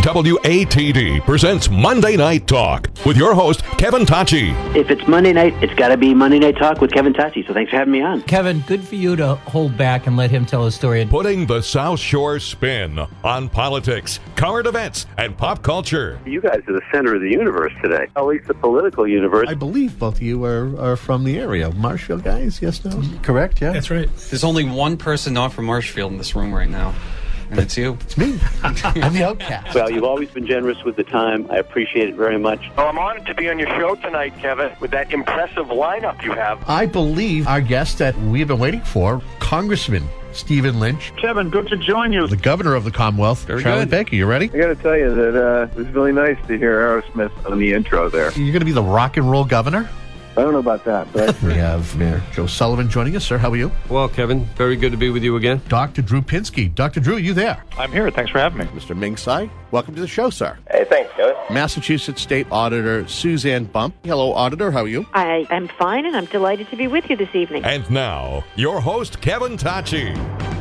WATD presents Monday Night Talk with your host, Kevin Tachi. If it's Monday night, it's got to be Monday Night Talk with Kevin Tachi. So thanks for having me on. Kevin, good for you to hold back and let him tell his story. Putting the South Shore spin on politics, current events, and pop culture. You guys are the center of the universe today, at least the political universe. I believe both of you are from the area. Marshfield guys, yes, no? Correct, yeah. That's right. There's only one person not from Marshfield in this room right now, and it's you. It's me. I'm the outcast. Well, you've always been generous with the time. I appreciate it very much. Well, I'm honored to be on your show tonight, Kevin, with that impressive lineup you have. I believe our guest that we've been waiting for, Congressman Stephen Lynch. Kevin, good to join you. The governor of the Commonwealth, Charlie Baker. You ready? I got to tell you that it was really nice to hear Aerosmith on the intro there. You're going to be the rock and roll governor? I don't know about that, but We have Mayor Joe Sullivan joining us. Sir, how are you? Well, Kevin, very good to be with you again. Dr. Drew Pinsky. Dr. Drew, you there? I'm here. Thanks for having me. Mr. Ming Tsai, welcome to the show, sir. Hey, thanks, Kevin. Massachusetts State Auditor Suzanne Bump. Hello, Auditor. How are you? I am fine, and I'm delighted to be with you this evening. And now, your host, Kevin Tachi.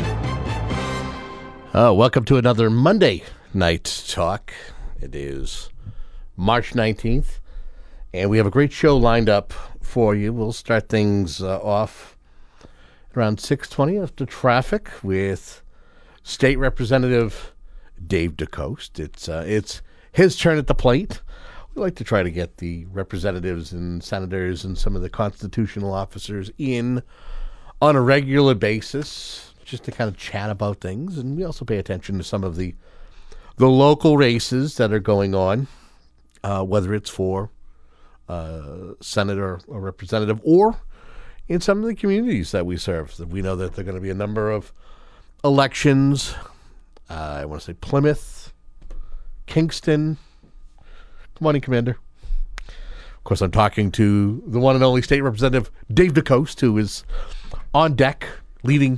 Welcome to another Monday Night Talk. It is March 19th, and we have a great show lined up for you. We'll start things off around 6:20 after traffic with State Representative Dave DeCoste. It's his turn at the plate. We like to try to get the representatives and senators and some of the constitutional officers in on a regular basis, just to kind of chat about things. And we also pay attention to some of the local races that are going on, whether it's for senator or representative or in some of the communities that we serve. We know that there are going to be a number of elections. I want to say Plymouth, Kingston. Good morning, Commander. Of course, I'm talking to the one and only State Representative Dave DeCoste, who is on deck leading.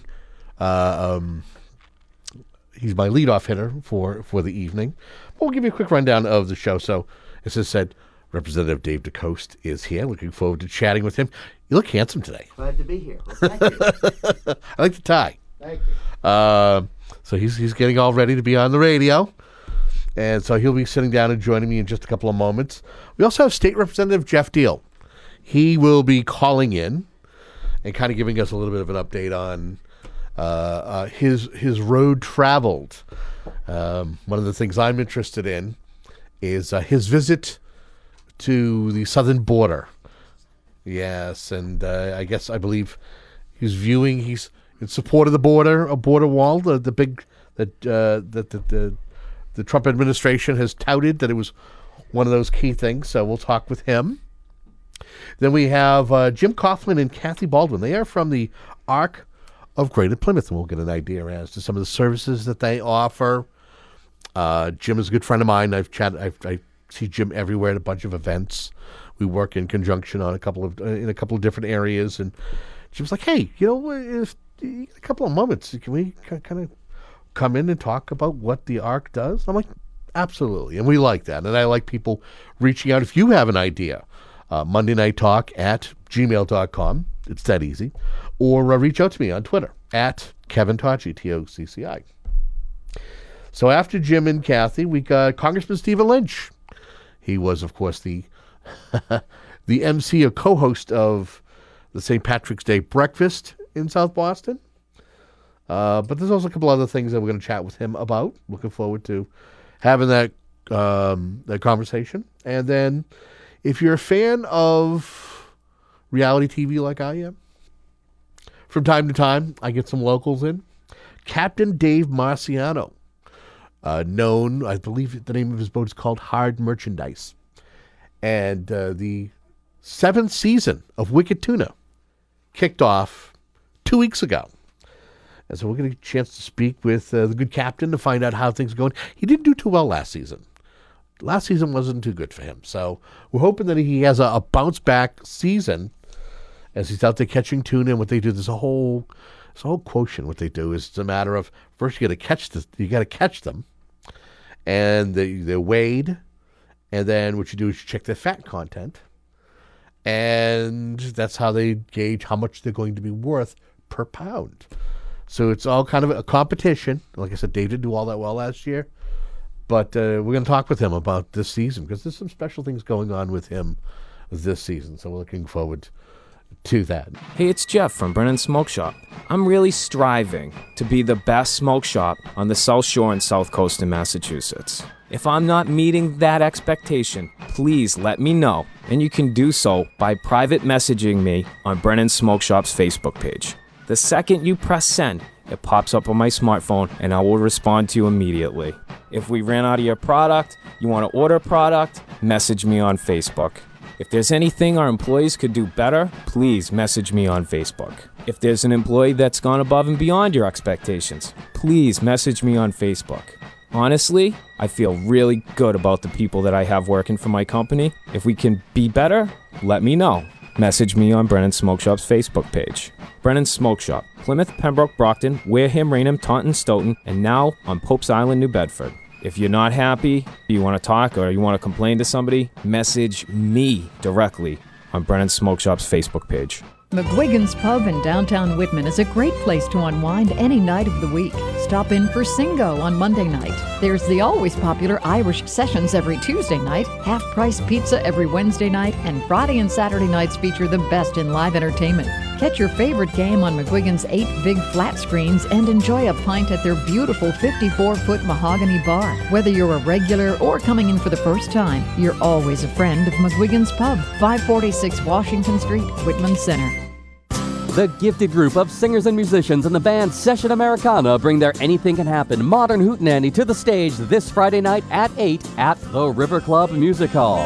He's my leadoff hitter for the evening. We'll give you a quick rundown of the show. So, as I said, Representative Dave DeCoste is here. Looking forward to chatting with him. You look handsome today. Glad to be here. Well, thank you. I like the tie. Thank you. So he's getting all ready to be on the radio. And so he'll be sitting down and joining me in just a couple of moments. We also have State Representative Jeff Deal. He will be calling in and kind of giving us a little bit of an update on his road traveled. One of the things I'm interested in is his visit to the southern border. Yes, and I believe he's in support of the border, a border wall, the big that the Trump administration has touted that it was one of those key things. So we'll talk with him. Then we have Jim Coughlin and Kathy Baldwin. They are from the Arc of Greater Plymouth, and we'll get an idea as to some of the services that they offer. Jim is a good friend of mine. I see Jim everywhere at a bunch of events. We work in conjunction on a couple of different areas, and Jim's like, "Hey, if you get a couple of moments, can we kind of come in and talk about what the Arc does?" I'm like, "Absolutely," and we like that, and I like people reaching out. If you have an idea, Monday Night Talk at gmail.com. It's that easy. Or reach out to me on Twitter at Kevin Tachi, Tocci. So after Jim and Kathy, we got Congressman Stephen Lynch. He was, of course, the MC or co-host of the St. Patrick's Day breakfast in South Boston. But there's also a couple other things that we're going to chat with him about. Looking forward to having that conversation. And then if you're a fan of reality TV like I am, from time to time, I get some locals in. Captain Dave Marciano, known, I believe the name of his boat is called Hard Merchandise. And the 7th season of Wicked Tuna kicked off 2 weeks ago. And so we're going to get a chance to speak with the good captain to find out how things are going. He didn't do too well last season. Last season wasn't too good for him. So we're hoping that he has a bounce-back season as he's out there catching tuna. And what they do, there's a whole quotient. What they do is it's a matter of, first you got to catch them, and they're weighed, and then what you do is you check their fat content, and that's how they gauge how much they're going to be worth per pound. So it's all kind of a competition. Like I said, Dave didn't do all that well last year. But we're going to talk with him about this season because there's some special things going on with him this season. So we're looking forward to that. Hey, it's Jeff from Brennan Smoke Shop. I'm really striving to be the best smoke shop on the South Shore and South Coast in Massachusetts. If I'm not meeting that expectation, please let me know, and you can do so by private messaging me on Brennan Smoke Shop's Facebook page. The second you press send, it pops up on my smartphone, and I will respond to you immediately. If we ran out of your product, you want to order a product, message me on Facebook. If there's anything our employees could do better, please message me on Facebook. If there's an employee that's gone above and beyond your expectations, please message me on Facebook. Honestly, I feel really good about the people that I have working for my company. If we can be better, let me know. Message me on Brennan Smoke Shop's Facebook page. Brennan Smoke Shop, Plymouth, Pembroke, Brockton, Wareham, Raynham, Taunton, Stoughton, and now on Pope's Island, New Bedford. If you're not happy, you want to talk, or you want to complain to somebody, message me directly on Brennan Smoke Shop's Facebook page. McGuigan's Pub in downtown Whitman is a great place to unwind any night of the week. Stop in for Singo on Monday night. There's the always popular Irish Sessions every Tuesday night, half-price pizza every Wednesday night, and Friday and Saturday nights feature the best in live entertainment. Catch your favorite game on McGuigan's 8 big flat screens and enjoy a pint at their beautiful 54-foot mahogany bar. Whether you're a regular or coming in for the first time, you're always a friend of McGuigan's Pub, 546 Washington Street, Whitman Center. The gifted group of singers and musicians in the band Session Americana bring their Anything Can Happen modern hootenanny to the stage this Friday night at 8 at the River Club Music Hall.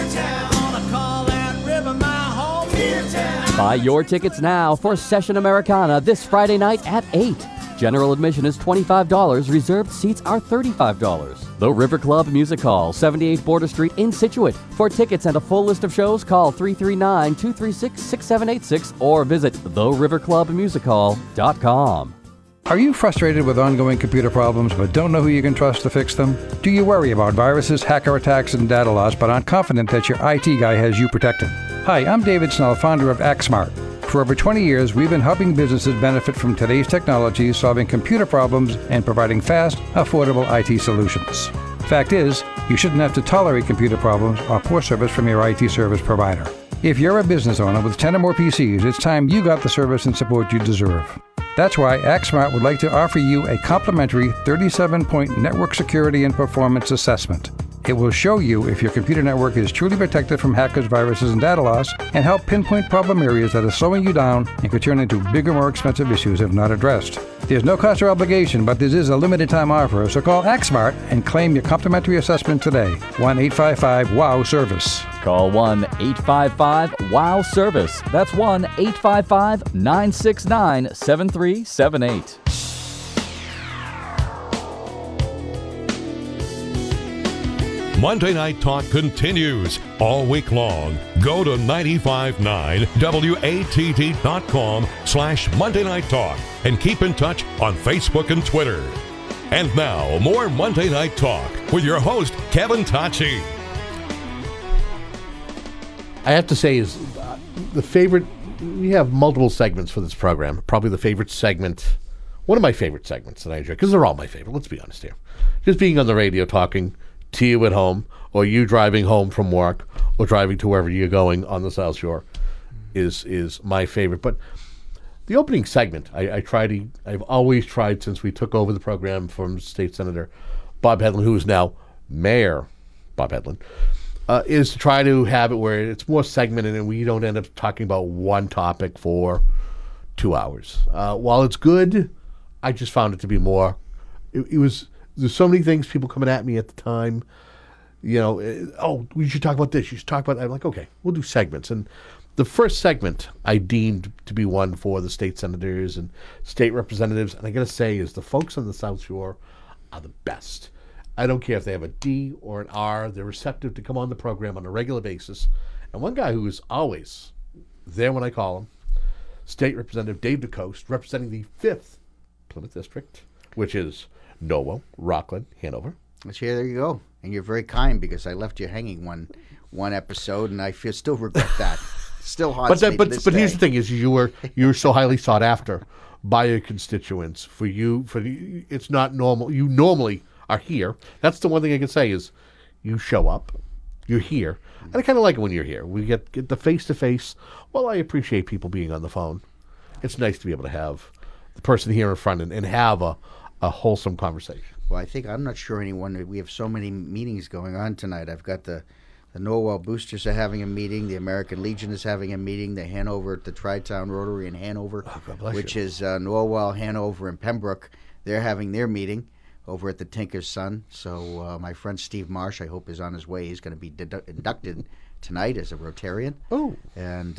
Buy your tickets now for Session Americana this Friday night at 8. General admission is $25. Reserved seats are $35. The River Club Music Hall, 78 Border Street in Scituate. For tickets and a full list of shows, call 339-236-6786 or visit theriverclubmusichall.com. Are you frustrated with ongoing computer problems but don't know who you can trust to fix them? Do you worry about viruses, hacker attacks, and data loss but aren't confident that your IT guy has you protected? Hi, I'm David Snell, founder of ActSmart. For over 20 years, we've been helping businesses benefit from today's technology, solving computer problems, and providing fast, affordable IT solutions. Fact is, you shouldn't have to tolerate computer problems or poor service from your IT service provider. If you're a business owner with 10 or more PCs, it's time you got the service and support you deserve. That's why ActSmart would like to offer you a complimentary 37-point network security and performance assessment. It will show you if your computer network is truly protected from hackers, viruses, and data loss, and help pinpoint problem areas that are slowing you down and could turn into bigger, more expensive issues if not addressed. There's no cost or obligation, but this is a limited time offer, so call ActSmart and claim your complimentary assessment today. 1-855-WOW-SERVICE. Call 1-855-WOW-SERVICE. That's 1-855-969-7378. Monday Night Talk continues all week long. Go to 959watt.com/Monday Night Talk and keep in touch on Facebook and Twitter. And now, more Monday Night Talk with your host, Kevin Tocci. I have to say is the favorite, we have multiple segments for this program. Probably the favorite segment, one of my favorite segments that I enjoy, because they're all my favorite, let's be honest here. Just being on the radio talking to you at home, or you driving home from work, or driving to wherever you're going on the South Shore is my favorite. But the opening segment, I've always tried since we took over the program from State Senator Bob Hedlund, who is now Mayor Bob Hedlund, is to try to have it where it's more segmented and we don't end up talking about one topic for 2 hours. While it's good, I just found it to be more, there's so many things, people coming at me at the time, we should talk about this, you should talk about that. I'm like, okay, we'll do segments. And the first segment I deemed to be one for the state senators and state representatives, and I got to say, is the folks on the South Shore are the best. I don't care if they have a D or an R, they're receptive to come on the program on a regular basis. And one guy who is always there when I call him, State Representative Dave DeCoste, representing the 5th Plymouth District, which is Norwell, Rockland, Hanover. There you go. And you're very kind because I left you hanging one episode, and I still regret that. Still haunts me to this But day. here's the thing: is you were so highly sought after by your constituents. For you, it's not normal. You normally are here. That's the one thing I can say is you show up, you're here. And I kind of like it when you're here. We get the face-to-face. Well, I appreciate people being on the phone. It's nice to be able to have the person here in front and have a wholesome conversation. Well, I'm not sure anyone, we have so many meetings going on tonight. I've got the Norwell Boosters are having a meeting, the American Legion is having a meeting, the Hanover at the Tri-Town Rotary in Hanover, which is Norwell, Hanover, and Pembroke. They're having their meeting over at the Tinker's Son. So my friend Steve Marsh, I hope, is on his way. He's going to be inducted tonight as a Rotarian. Oh. And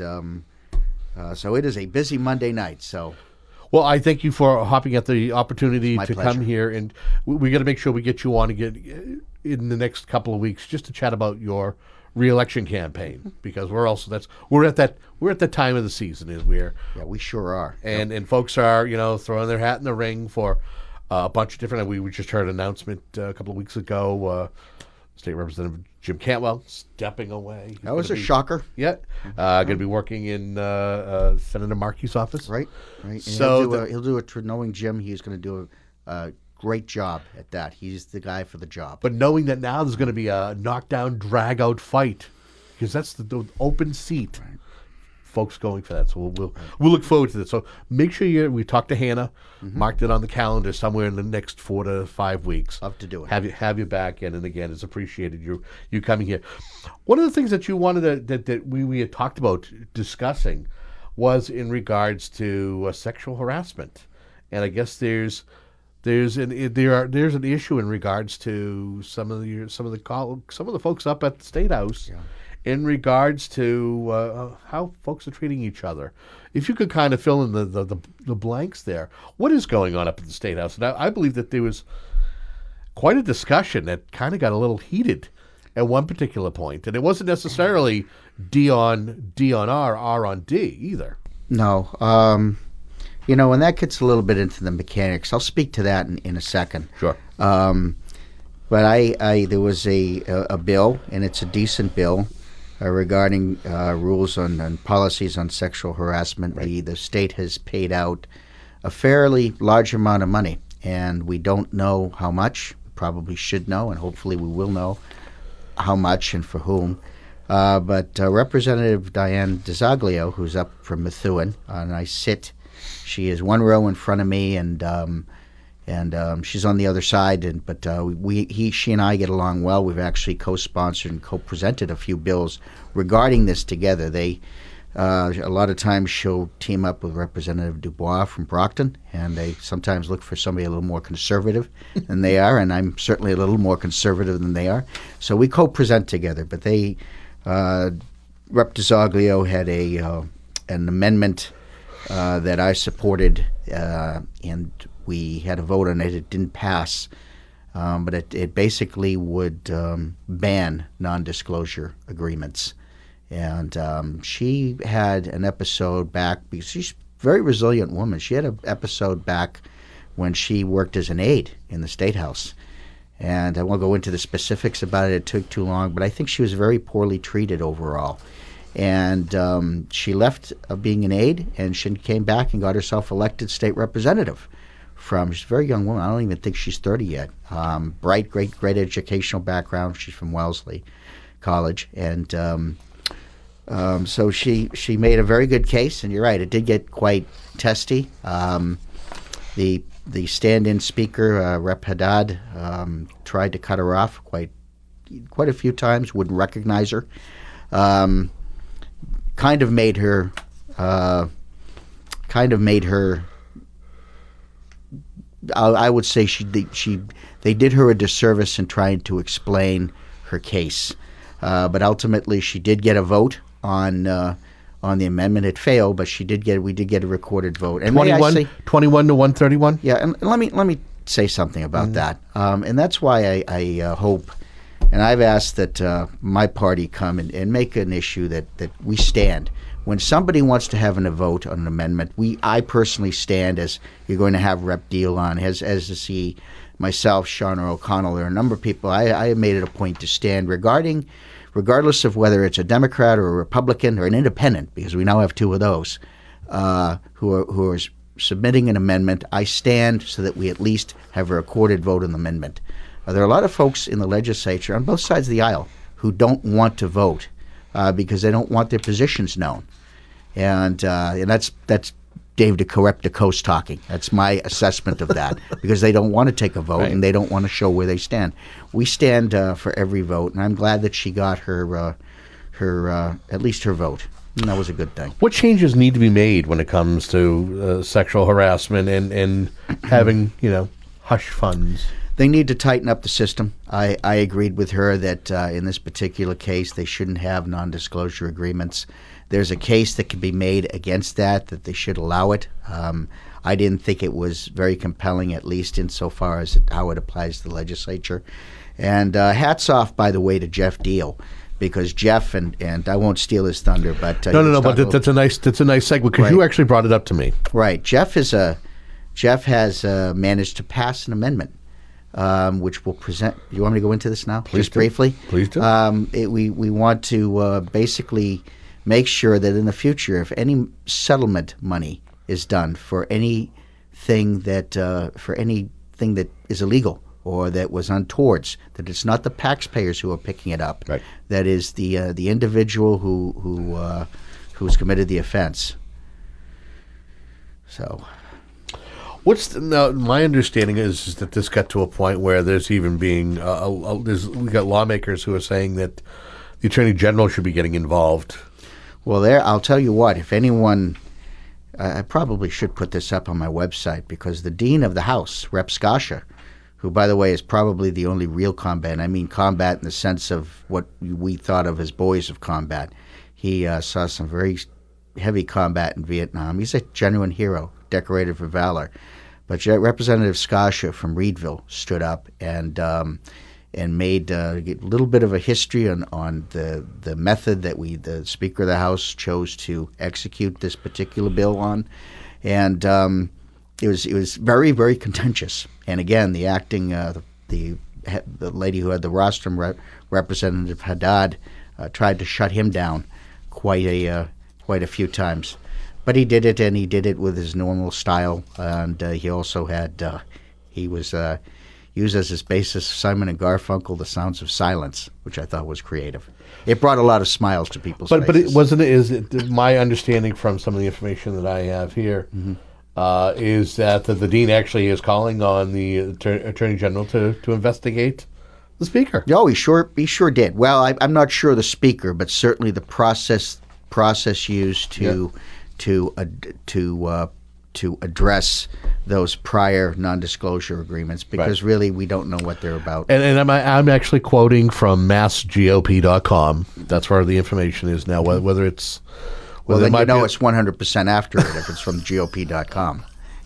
so it is a busy Monday night, so... Well, I thank you for hopping at the opportunity to pleasure. come here, and we got to make sure we get you on again in the next couple of weeks just to chat about your re-election campaign, because we're at that time of the season is where we sure are, and folks are throwing their hat in the ring for a bunch of different. We just heard an announcement a couple of weeks ago. State Representative Jim Cantwell stepping away. That was a shocker. Yeah. Going to be working in Senator Markey's office. Right. So he'll do it. Knowing Jim, he's going to do a great job at that. He's the guy for the job. But knowing that now there's going to be a knockdown, drag-out fight, because that's the open seat. Right. Folks going for that. So we'll look forward to this. So make sure we talk to Hannah, marked it on the calendar somewhere in the next 4 to 5 weeks. Love to do it. Have you back in, and again, it's appreciated you coming here. One of the things that you wanted that we had talked about discussing was in regards to sexual harassment, and I guess there's an issue in regards to some of the folks up at the State House. Yeah. In regards to how folks are treating each other. If you could kind of fill in the blanks there. What is going on up at the State House? And I believe that there was quite a discussion that kind of got a little heated at one particular point. And it wasn't necessarily D on R on D either. No. And that gets a little bit into the mechanics. I'll speak to that in a second. Sure. But there was a bill, and it's a decent bill, regarding rules on policies on sexual harassment. Right. The state has paid out a fairly large amount of money, and we don't know how much. We probably should know, and hopefully we will know how much and for whom. But Representative Diane DiZoglio, who's up from Methuen, and I sit. She is one row in front of me, and she's on the other side. But she and I get along well. We've actually co-sponsored and co-presented a few bills regarding this together. A lot of times she'll team up with Representative Dubois from Brockton, and they sometimes look for somebody a little more conservative than they are, and I'm certainly a little more conservative than they are. So we co-present together. But Rep. DiZoglio had an amendment that I supported, and we had a vote on it. It didn't pass, but it basically would ban non-disclosure agreements. And she had an episode back, because she's a very resilient woman. She had an episode back when she worked as an aide in the State House. And I won't go into the specifics about it. It took too long. But I think she was very poorly treated overall. And she left being an aide, and she came back and got herself elected state representative. She's a very young woman. I don't even think she's 30 yet. Bright, great educational background. She's from Wellesley College. And so she made a very good case. And you're right, it did get quite testy. The stand-in speaker, Rep. Haddad, tried to cut her off quite a few times, wouldn't recognize her. Kind of made her I would say they did her a disservice in trying to explain her case, but ultimately she did get a vote on the amendment. It failed, but we did get a recorded vote. And 21 to 131. Yeah, and let me say something about that, and that's why I hope. And I've asked that my party come and make an issue that we stand. When somebody wants to have a vote on an amendment, I personally stand, as you're going to have Rep. Deal on, as is he, myself, Sean O'Connell. There are a number of people. I have made it a point to stand regardless of whether it's a Democrat or a Republican or an independent, because we now have two of those, who are submitting an amendment. I stand so that we at least have a recorded vote on the amendment. there are a lot of folks in the legislature on both sides of the aisle who don't want to vote because they don't want their positions known. And that's Dave DeCoste talking. That's my assessment of that, because they don't want to take a vote and they don't want to show where they stand. We stand for every vote, and I'm glad that she got her at least her vote. And that was a good thing. What changes need to be made when it comes to sexual harassment and having, hush funds? They need to tighten up the system. I agreed with her that in this particular case, they shouldn't have non-disclosure agreements. There's a case that can be made against that they should allow it. I didn't think it was very compelling, at least insofar as how it applies to the legislature. And hats off, by the way, to Jeff Deal, because Jeff and I won't steal his thunder, but no, but that's a nice segue, because you actually brought it up to me. Right, Jeff has managed to pass an amendment, which will present. You want me to go into this now, just briefly? Please do. We want to basically make sure that in the future, if any settlement money is done for anything that is illegal or that was untowards, that it's not the taxpayers who are picking it up. Right. That is the individual who's committed the offense. So, my understanding is that this got to a point where there's even being we got lawmakers who are saying that the Attorney General should be getting involved. Well, I'll tell you what, if anyone, I probably should put this up on my website, because the Dean of the House, Rep. Skosha, who, by the way, is probably the only real combat, I mean combat in the sense of what we thought of as boys of combat. He saw some very heavy combat in Vietnam. He's a genuine hero, decorated for valor. But Representative Skosha from Reedville stood up and made a little bit of a history on the method that the Speaker of the House chose to execute this particular bill on, and it was very, very contentious. And again, the acting the lady who had the rostrum, Representative Haddad, tried to shut him down quite a few times, but he did it, and he did it with his normal style. And he also had he was used as his basis Simon and Garfunkel, The Sounds of Silence, which I thought was creative. It brought a lot of smiles to people's faces. But it wasn't. Is it my understanding from some of the information that I have here is that the dean actually is calling on the Attorney General to investigate the Speaker? No, he sure did. Well, I'm not sure the Speaker, but certainly the process used to address those prior non-disclosure agreements, because really we don't know what they're about. And I'm actually quoting from massgop.com. That's where the information is now. Whether it's then it's 100% accurate if it's from GOP.com.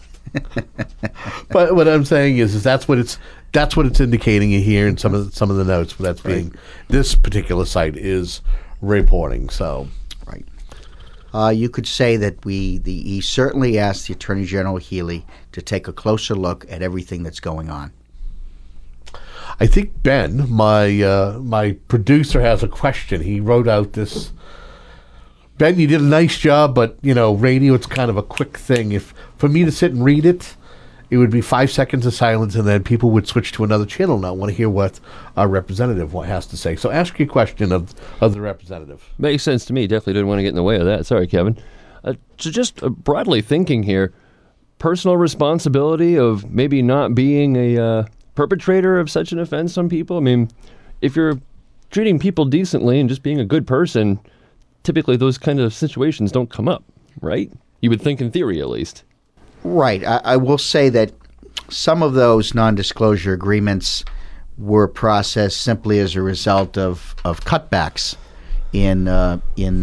But what I'm saying is that's what it's indicating here in some of the notes. That's being this particular site is reporting. So. You could say that he certainly asked the Attorney General Healy to take a closer look at everything that's going on. I think Ben, my producer, has a question. He wrote out this. Ben, you did a nice job, but radio, it's kind of a quick thing. If for me to sit and read it, it would be 5 seconds of silence, and then people would switch to another channel and not want to hear what our representative has to say. So ask your question of the representative. Makes sense to me. Definitely didn't want to get in the way of that. Sorry, Kevin. So just broadly thinking here, personal responsibility of maybe not being a perpetrator of such an offense on people. I mean, if you're treating people decently and just being a good person, typically those kind of situations don't come up, right? You would think in theory, at least. Right. I will say that some of those non-disclosure agreements were processed simply as a result of cutbacks. A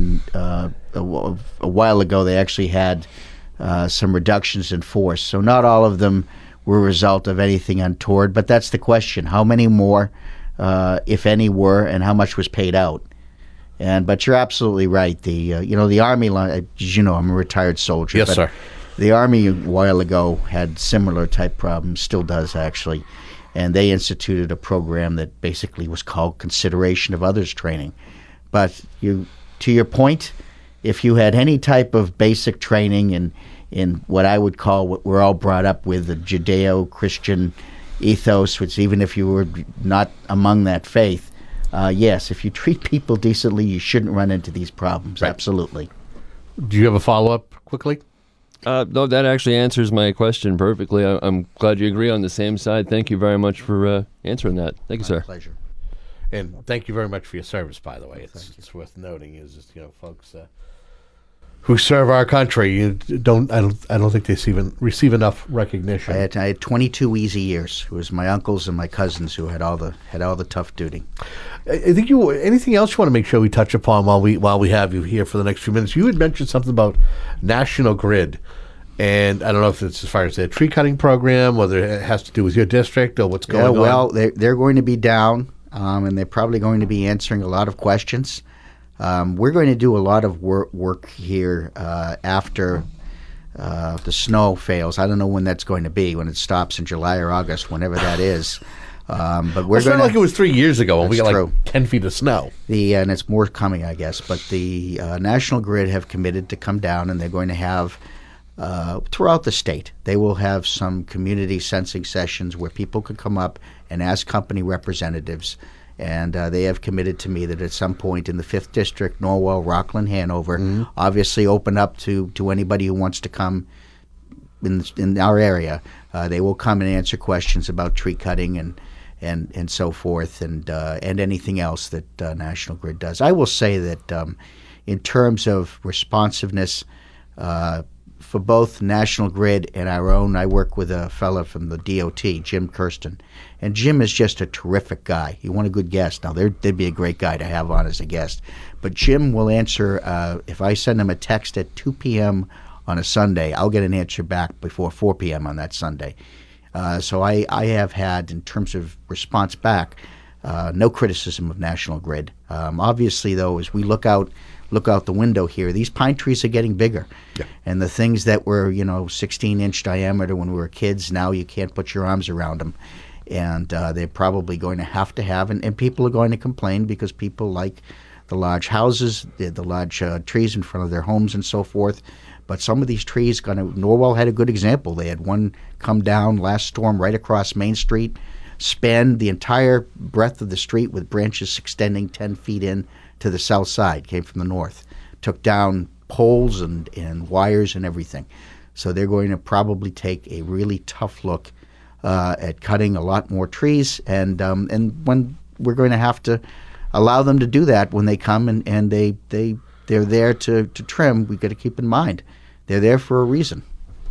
while ago, they actually had some reductions in force. So not all of them were a result of anything untoward. But that's the question: how many more, if any, were, and how much was paid out? But you're absolutely right. The Army, as you know, I'm a retired soldier. Yes, sir. The Army a while ago had similar type problems, still does actually, and they instituted a program that basically was called Consideration of Others Training. But to your point, if you had any type of basic training in what I would call what we're all brought up with, the Judeo-Christian ethos, which even if you were not among that faith, yes, if you treat people decently, you shouldn't run into these problems. Right. Absolutely. Do you have a follow-up quickly? No, that actually answers my question perfectly. I'm glad you agree on the same side. Thank you very much for answering that. Thank you, sir. My pleasure. And thank you very much for your service, by the way. It's worth noting is just, folks who serve our country, I don't think they receive enough recognition. I had 22 easy years. It was my uncles and my cousins who had all the tough duty. I think anything else you want to make sure we touch upon while we have you here for the next few minutes? You had mentioned something about National Grid, and I don't know if it's as far as their tree cutting program, whether it has to do with your district or what's going on. Well, they're going to be down, and they're probably going to be answering a lot of questions. We're going to do a lot of work here after the snow fails. I don't know when that's going to be, when it stops in July or August, whenever that is. But we're going like it was 3 years ago when we got like 10 feet of snow. And it's more coming, I guess. But the National Grid have committed to come down, and they're going to have throughout the state. They will have some community sensing sessions where people could come up and ask company representatives. And they have committed to me that at some point in the 5th District, Norwell, Rockland, Hanover, obviously open up to anybody who wants to come in our area. They will come and answer questions about tree cutting and so forth, and anything else that National Grid does. I will say that in terms of responsiveness, for both National Grid and our own, I work with a fellow from the DOT, Jim Kirsten. And Jim is just a terrific guy. You want a good guest. Now, they'd be a great guy to have on as a guest. But Jim will answer, if I send him a text at 2 p.m. on a Sunday, I'll get an answer back before 4 p.m. on that Sunday. So I have had, in terms of response back, no criticism of National Grid. Obviously, though, as we look out the window here, these pine trees are getting bigger. Yeah. And the things that were, 16-inch diameter when we were kids, now you can't put your arms around them. And they're probably going to have, and people are going to complain because people like the large houses, the large trees in front of their homes and so forth. But some of these trees, Norwell had a good example. They had one come down last storm right across Main Street, span the entire breadth of the street with branches extending 10 feet in to the south side, came from the north, took down poles and wires and everything. So they're going to probably take a really tough look at cutting a lot more trees, and when we're going to have to allow them to do that when they come and they're there to trim, we've got to keep in mind they're there for a reason.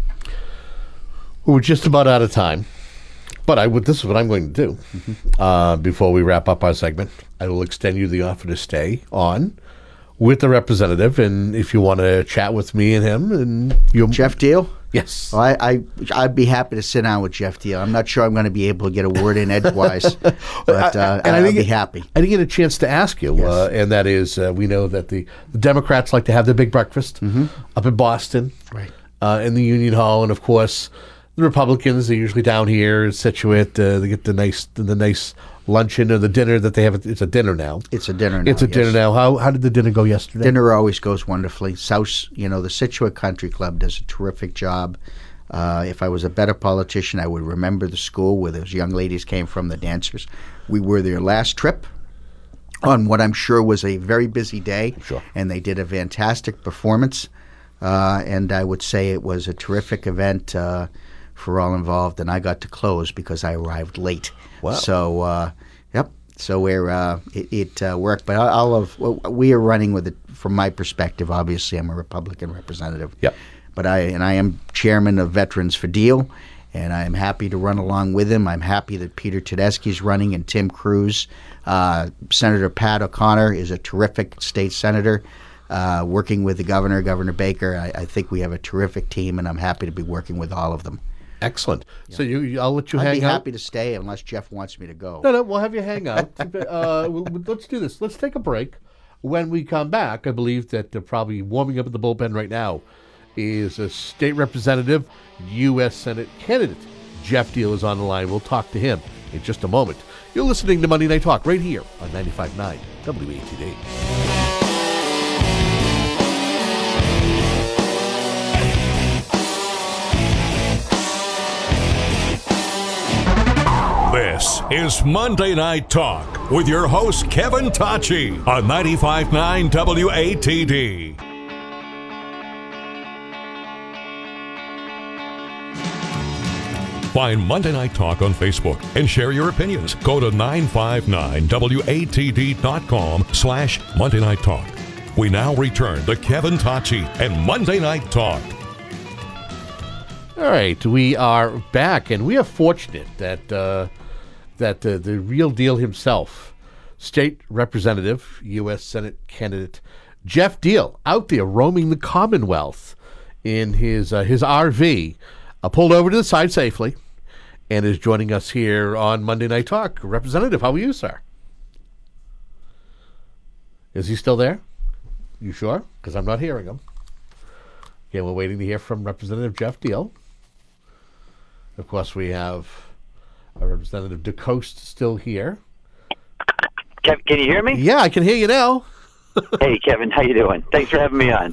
We're just about out of time, but this is what I'm going to do. Before we wrap up our segment, I will extend you the offer to stay on with the representative, and if you want to chat with me and him, and Jeff Deal. Yes. Well, I'd be happy to sit down with Jeff Deal. I'm not sure I'm going to be able to get a word in edgewise, but I'd be happy. I didn't get a chance to ask you, yes. And that is, we know that the Democrats like to have their big breakfast up in Boston, right, in the Union Hall, and of course, the Republicans are usually down here in Scituate. They get the nice luncheon or the dinner that they have. It's a dinner now. It's a dinner now. It's a dinner now. How did the dinner go yesterday? Dinner always goes wonderfully. The Scituate Country Club does a terrific job. If I was a better politician, I would remember the school where those young ladies came from, the dancers. We were their last trip on what I'm sure was a very busy day. Sure. And they did a fantastic performance. And I would say it was a terrific event for all involved, and I got to close because I arrived late. Wow. So, yep. So it worked, but we are running with it from my perspective. Obviously, I'm a Republican representative. Yep. But I am chairman of Veterans for Deal, and I am happy to run along with him. I'm happy that Peter Tedeschi's running and Tim Cruz. Senator Pat O'Connor is a terrific state senator. Working with the governor, Governor Baker, I think we have a terrific team, and I'm happy to be working with all of them. Excellent. Yeah. So I'll let you hang out. I'd be happy to stay unless Jeff wants me to go. No, we'll have you hang out. Let's do this. Let's take a break. When we come back, I believe that probably warming up at the bullpen right now is a state representative, U.S. Senate candidate. Jeff Deal is on the line. We'll talk to him in just a moment. You're listening to Monday Night Talk right here on 95.9 WATD. This is Monday Night Talk with your host, Kevin Tachi, on 95.9 WATD. Find Monday Night Talk on Facebook and share your opinions. Go to 959watd.com/Monday Night Talk. We now return to Kevin Tachi and Monday Night Talk. All right, we are back, and we are fortunate that the real deal himself, State Representative, U.S. Senate candidate Geoff Diehl, out there roaming the Commonwealth in his RV, pulled over to the side safely, and is joining us here on Monday Night Talk. Representative, how are you, sir? Is he still there? You sure? Because I'm not hearing him. Again, we're waiting to hear from Representative Geoff Diehl. Of course, we have Representative DeCoste still here. Kevin, can you hear me? Yeah, I can hear you now. Hey, Kevin, how you doing? Thanks for having me on.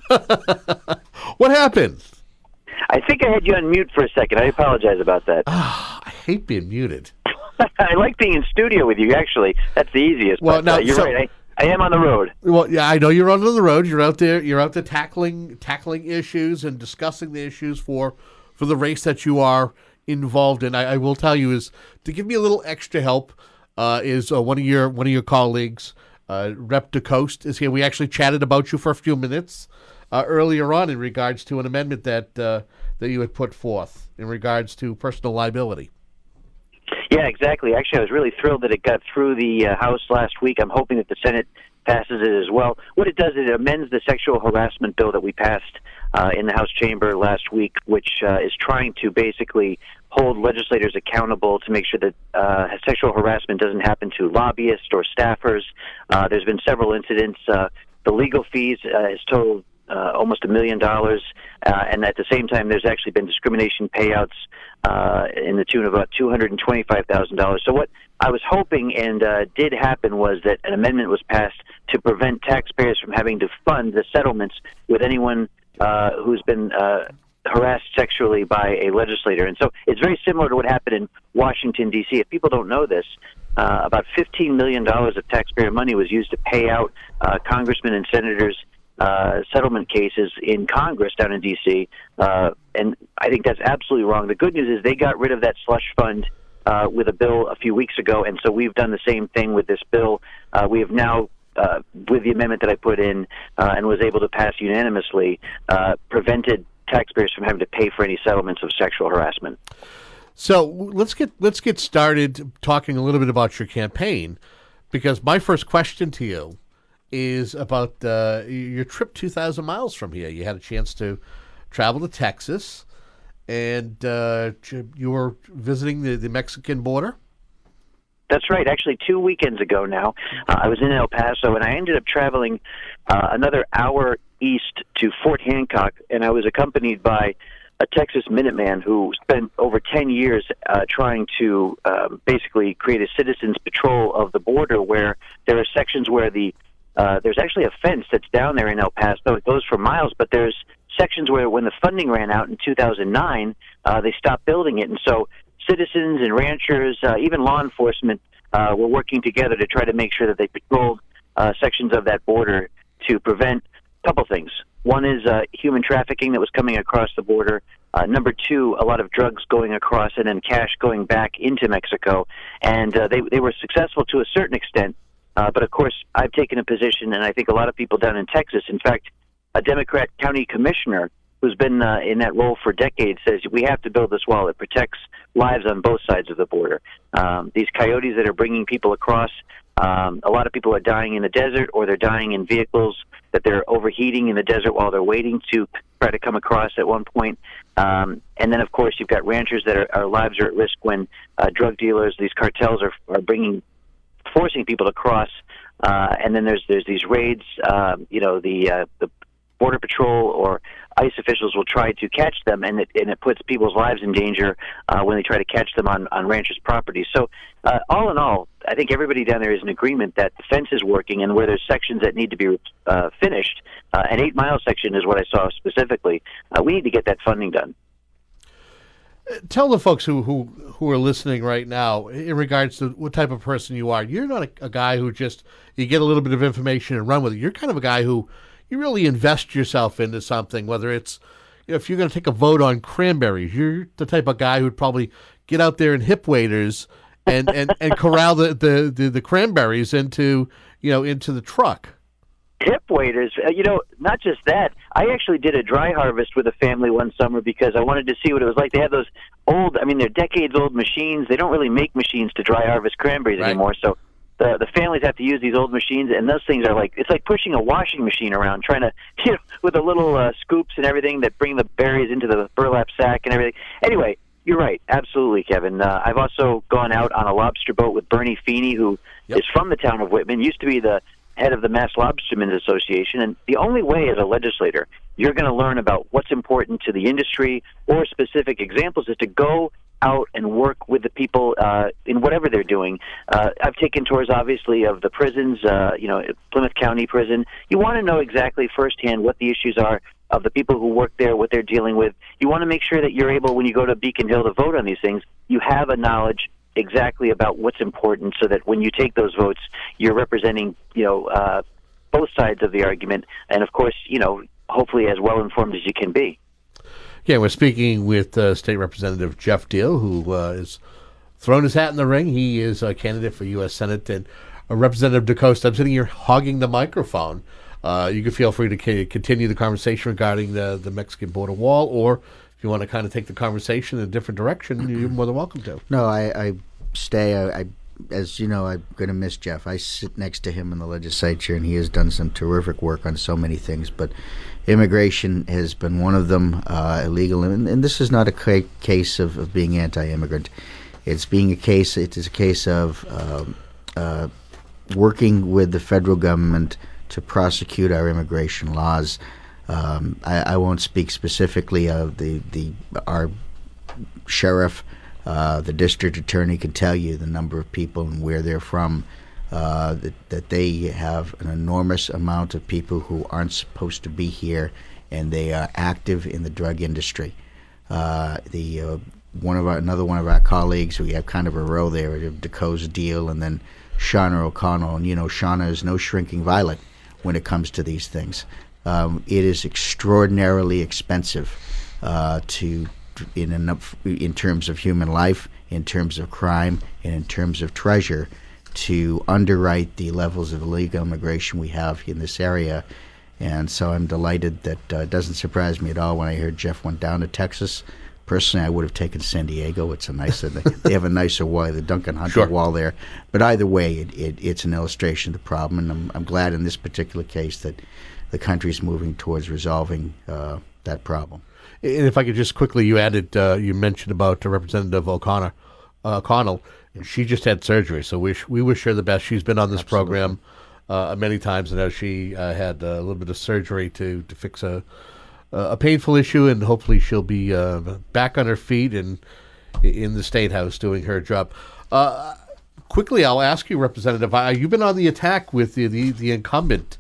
What happened? I think I had you on mute for a second. I apologize about that. I hate being muted. I like being in studio with you, actually. That's the easiest. Well, but, now, you're right. I am on the road. Well, yeah, I know you're on the road. You're out there tackling issues and discussing the issues for the race that you are involved in. I will tell you, is to give me a little extra help is one of your colleagues, Rep. DeCoste, is here. We actually chatted about you for a few minutes earlier on in regards to an amendment that you had put forth in regards to personal liability. Yeah, exactly. Actually, I was really thrilled that it got through the House last week. I'm hoping that the Senate passes it as well. What it does is it amends the sexual harassment bill that we passed in the House chamber last week, which is trying to basically hold legislators accountable to make sure that sexual harassment doesn't happen to lobbyists or staffers. There's been several incidents. The legal fees has totaled almost $1 million, and at the same time, there's actually been discrimination payouts in the tune of about $225,000. So what I was hoping and did happen was that an amendment was passed to prevent taxpayers from having to fund the settlements with anyone who's been harassed sexually by a legislator. And so it's very similar to what happened in Washington, D.C. If people don't know this, about $15 million of taxpayer money was used to pay out congressmen and senators settlement cases in Congress down in D.C., and I think that's absolutely wrong. The good news is they got rid of that slush fund with a bill a few weeks ago, and so we've done the same thing with this bill. We have now, with the amendment that I put in and was able to pass unanimously, prevented taxpayers from having to pay for any settlements of sexual harassment. So let's get started talking a little bit about your campaign, because my first question to you is about your trip 2,000 miles from here. You had a chance to travel to Texas, and you were visiting the Mexican border? That's right. Actually, 2 weekends ago now, I was in El Paso, and I ended up traveling another hour east to Fort Hancock, and I was accompanied by a Texas Minuteman who spent over 10 years trying to basically create a citizens patrol of the border, where there are sections where there's actually a fence that's down there in El Paso. It goes for miles, but there's sections where when the funding ran out in 2009, they stopped building it. And so citizens and ranchers, even law enforcement, were working together to try to make sure that they patrolled sections of that border to prevent a couple things. One is human trafficking that was coming across the border. Number two, a lot of drugs going across and then cash going back into Mexico. And they were successful to a certain extent. But, of course, I've taken a position, and I think a lot of people down in Texas, in fact, a Democrat county commissioner who's been in that role for decades, says we have to build this wall. It protects lives on both sides of the border. These coyotes that are bringing people across, a lot of people are dying in the desert, or they're dying in vehicles that they're overheating in the desert while they're waiting to try to come across at one point. And then, of course, you've got ranchers that our lives are at risk when drug dealers, these cartels are forcing people to cross, and then there's these raids. The Border Patrol or ICE officials will try to catch them, and it puts people's lives in danger when they try to catch them on ranchers' property. So, all in all, I think everybody down there is in agreement that the fence is working, and where there's sections that need to be finished, an 8-mile section is what I saw specifically. We need to get that funding done. Tell the folks who are listening right now in regards to what type of person you are. You're not a guy who just, you get a little bit of information and run with it. You're kind of a guy who you really invest yourself into something, whether it's, if you're going to take a vote on cranberries, you're the type of guy who'd probably get out there in hip waders and corral the cranberries into the truck. Hip waders, not just that. I actually did a dry harvest with a family one summer because I wanted to see what it was like. They have those old, they're decades-old machines. They don't really make machines to dry harvest cranberries anymore, so the families have to use these old machines, and those things are it's like pushing a washing machine around, trying to, with the little scoops and everything that bring the berries into the burlap sack and everything. Anyway, you're right. Absolutely, Kevin. I've also gone out on a lobster boat with Bernie Feeney, who is from the town of Whitman, used to be the head of the Mass Lobstermen's Association, and the only way as a legislator you're going to learn about what's important to the industry or specific examples is to go out and work with the people in whatever they're doing. I've taken tours, obviously, of the prisons, Plymouth County Prison. You want to know exactly firsthand what the issues are of the people who work there, what they're dealing with. You want to make sure that you're able, when you go to Beacon Hill to vote on these things, you have a knowledge exactly about what's important so that when you take those votes, you're representing, both sides of the argument. And, of course, hopefully as well-informed as you can be. Yeah, we're speaking with State Representative Jeff Diehl, who has thrown his hat in the ring. He is a candidate for U.S. Senate. And Representative DaCosta, I'm sitting here hogging the microphone. You can feel free to continue the conversation regarding the Mexican border wall, or if you want to kind of take the conversation in a different direction, you're more than welcome to. No, I stay. As you know, I'm going to miss Jeff. I sit next to him in the legislature, and he has done some terrific work on so many things. But immigration has been one of them, illegal. And this is not a case of being anti-immigrant. It is a case of working with the federal government to prosecute our immigration laws. I won't speak specifically of our sheriff. The district attorney can tell you the number of people and where they're from, that they have an enormous amount of people who aren't supposed to be here, and they are active in the drug industry. Another one of our colleagues, we have kind of a row there, DaCosta Diehl and then Shauna O'Connell. And Shauna is no shrinking violet when it comes to these things. It is extraordinarily expensive in terms of human life, in terms of crime, and in terms of treasure to underwrite the levels of illegal immigration we have in this area. And so I'm delighted that it doesn't surprise me at all when I heard Jeff went down to Texas. Personally, I would have taken San Diego. It's they have a nicer wall, the Duncan Hunter wall there. But either way, it's an illustration of the problem, and I'm glad in this particular case that the country's moving towards resolving that problem. And if I could just quickly, you mentioned about Representative O'Connell. She just had surgery, so we wish her the best. She's been on this program many times, and she had a little bit of surgery to fix a painful issue, and hopefully she'll be back on her feet and in the State House doing her job. Quickly, I'll ask you, Representative, you've been on the attack with the incumbent.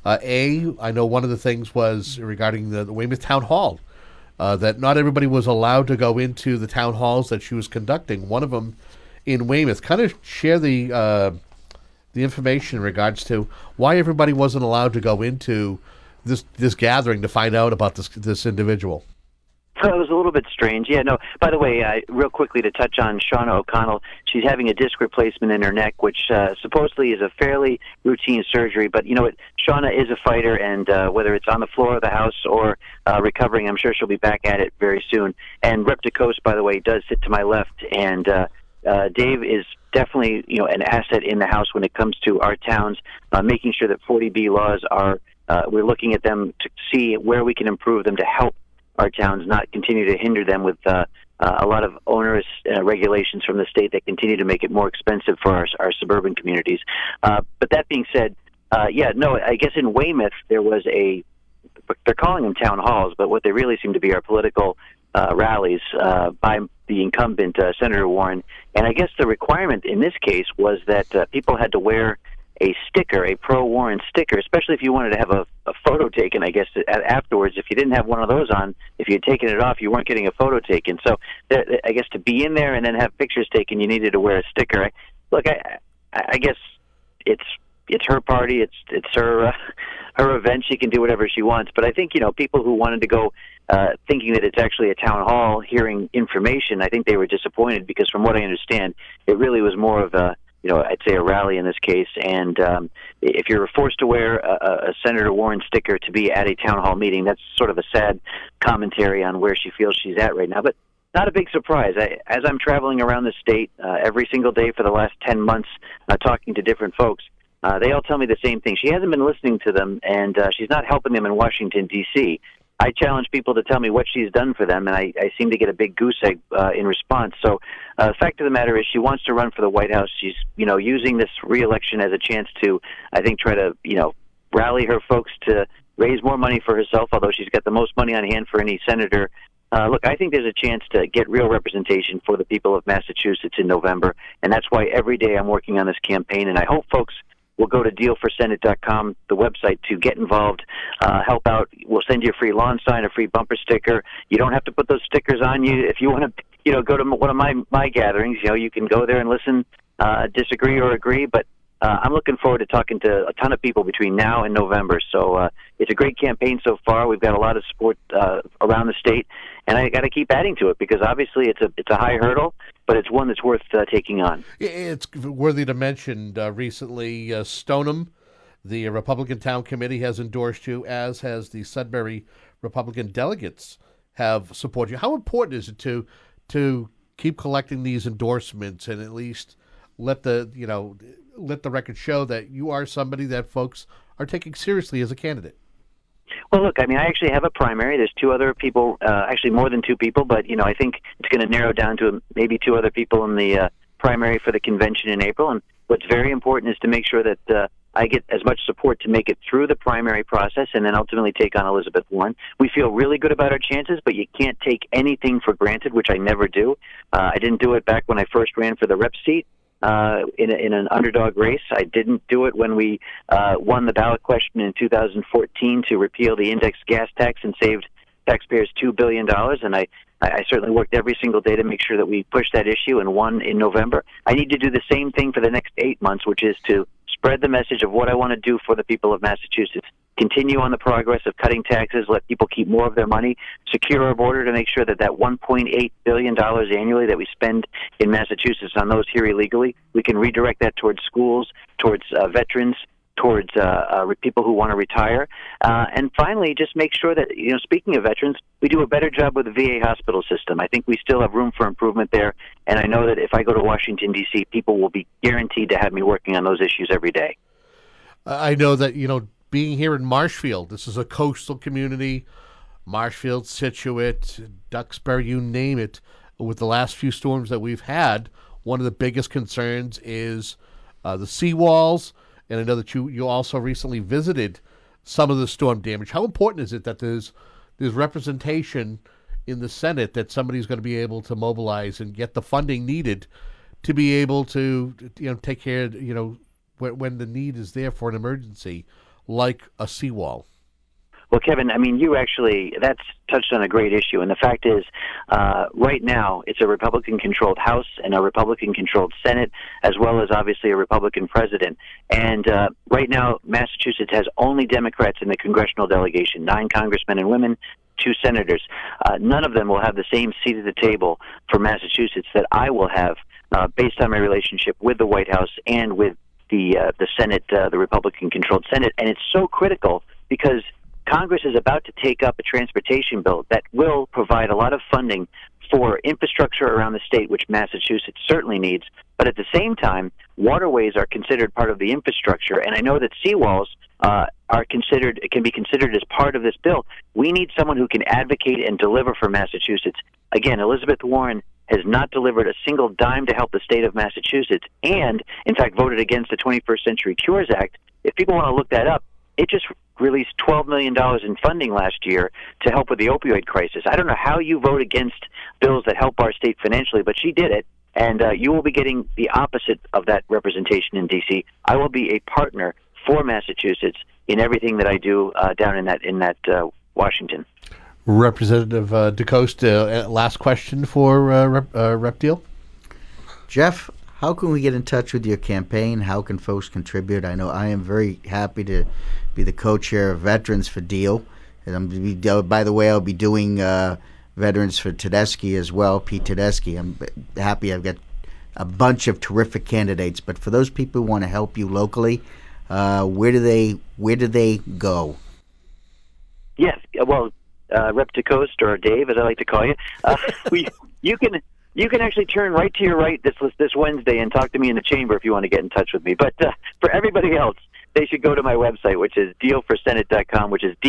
I know one of the things was regarding the Weymouth Town Hall. That not everybody was allowed to go into the town halls that she was conducting. One of them in Weymouth. Kind of share the information in regards to why everybody wasn't allowed to go into this gathering to find out about this individual. So it was a little bit strange. Yeah, no, by the way, real quickly to touch on Shauna O'Connell, she's having a disc replacement in her neck, which supposedly is a fairly routine surgery. But you know what? Shauna is a fighter, and whether it's on the floor of the House or recovering, I'm sure she'll be back at it very soon. And Rep. DaCosta, by the way, does sit to my left, and Dave is definitely an asset in the House when it comes to our towns, making sure that 40B laws are, we're looking at them to see where we can improve them to help our towns, not continue to hinder them with a lot of onerous regulations from the state that continue to make it more expensive for our suburban communities. But that being said, I guess in Weymouth there was they're calling them town halls, but what they really seem to be are political rallies by the incumbent, Senator Warren. And I guess the requirement in this case was that people had to wear a sticker, a pro-Warren sticker, especially if you wanted to have a photo taken, I guess, afterwards. If you didn't have one of those on, if you had taken it off, you weren't getting a photo taken. So I guess to be in there and then have pictures taken, you needed to wear a sticker. Look, I guess it's her party, it's her event. She can do whatever she wants. But I think, people who wanted to go thinking that it's actually a town hall hearing information, I think they were disappointed because from what I understand, it really was more of a, I'd say a rally in this case. And if you're forced to wear a Senator Warren sticker to be at a town hall meeting, that's sort of a sad commentary on where she feels she's at right now. But not a big surprise. As I'm traveling around the state every single day for the last 10 months talking to different folks, they all tell me the same thing. She hasn't been listening to them, and she's not helping them in Washington, D.C. I challenge people to tell me what she's done for them, and I seem to get a big goose egg in response. So the fact of the matter is she wants to run for the White House. She's, using this re-election as a chance to, I think, try to, rally her folks to raise more money for herself, although she's got the most money on hand for any senator. Look, I think there's a chance to get real representation for the people of Massachusetts in November, and that's why every day I'm working on this campaign, and I hope folks will go to dealforsenate.com, the website, to get involved, help out. We'll send you a free lawn sign, a free bumper sticker. You don't have to put those stickers on you. If you want to, go to one of my gatherings, you can go there and listen, disagree or agree, but I'm looking forward to talking to a ton of people between now and November. So it's a great campaign so far. We've got a lot of support around the state, and I got to keep adding to it because obviously it's a high hurdle, but it's one that's worth taking on. It's worthy to mention recently Stoneham, the Republican Town Committee, has endorsed you, as has the Sudbury Republican delegates have supported you. How important is it to keep collecting these endorsements and at least let the record show that you are somebody that folks are taking seriously as a candidate? Well, look, I actually have a primary. There's two other people, actually more than two people, but, I think it's going to narrow down to maybe two other people in the primary for the convention in April. And what's very important is to make sure that I get as much support to make it through the primary process and then ultimately take on Elizabeth Warren. We feel really good about our chances, but you can't take anything for granted, which I never do. I didn't do it back when I first ran for the rep seat. In an underdog race. I didn't do it when we won the ballot question in 2014 to repeal the index gas tax and saved taxpayers $2 billion. And I certainly worked every single day to make sure that we pushed that issue and won in November. I need to do the same thing for the next 8 months, which is to spread the message of what I want to do for the people of Massachusetts. Continue on the progress of cutting taxes, let people keep more of their money, secure our border to make sure that $1.8 billion annually that we spend in Massachusetts on those here illegally, we can redirect that towards schools, towards veterans, towards people who want to retire. And finally, just make sure that, speaking of veterans, we do a better job with the VA hospital system. I think we still have room for improvement there, and I know that if I go to Washington, D.C., people will be guaranteed to have me working on those issues every day. I know that, being here in Marshfield, this is a coastal community, Marshfield, Scituate, Duxbury, you name it. With the last few storms that we've had, one of the biggest concerns is the seawalls, and I know that you also recently visited some of the storm damage. How important is it that there's representation in the Senate, that somebody's going to be able to mobilize and get the funding needed to be able to take care of, when the need is there for an emergency like a seawall? Well, Kevin, that's touched on a great issue. And the fact is, right now, it's a Republican-controlled House and a Republican-controlled Senate, as well as, obviously, a Republican president. And right now, Massachusetts has only Democrats in the congressional delegation, 9 congressmen and women, 2 senators. None of them will have the same seat at the table for Massachusetts that I will have based on my relationship with the White House and with the Senate, the Republican-controlled Senate. And it's so critical because Congress is about to take up a transportation bill that will provide a lot of funding for infrastructure around the state, which Massachusetts certainly needs. But at the same time, waterways are considered part of the infrastructure, and I know that seawalls can be considered as part of this bill. We need someone who can advocate and deliver for Massachusetts. Again, Elizabeth Warren has not delivered a single dime to help the state of Massachusetts, and in fact voted against the 21st Century Cures Act. If people want to look that up, it just released $12 million in funding last year to help with the opioid crisis. I don't know how you vote against bills that help our state financially, but she did it. And you will be getting the opposite of that representation in D.C. I will be a partner for Massachusetts in everything that I do down in that Washington. Representative DeCoste, last question for Rep. Deal. Jeff, how can we get in touch with your campaign? How can folks contribute? I know I am very happy to be the co-chair of Veterans for Deal. And by the way, I'll be doing Veterans for Tedeschi as well, Pete Tedeschi. I'm happy I've got a bunch of terrific candidates. But for those people who want to help you locally, where do they go? Yes, well, Rep. DeCoste, or Dave, as I like to call you, you can actually turn right to your right this Wednesday and talk to me in the chamber if you want to get in touch with me. But for everybody else, they should go to my website, which is dealforsenate.com, which is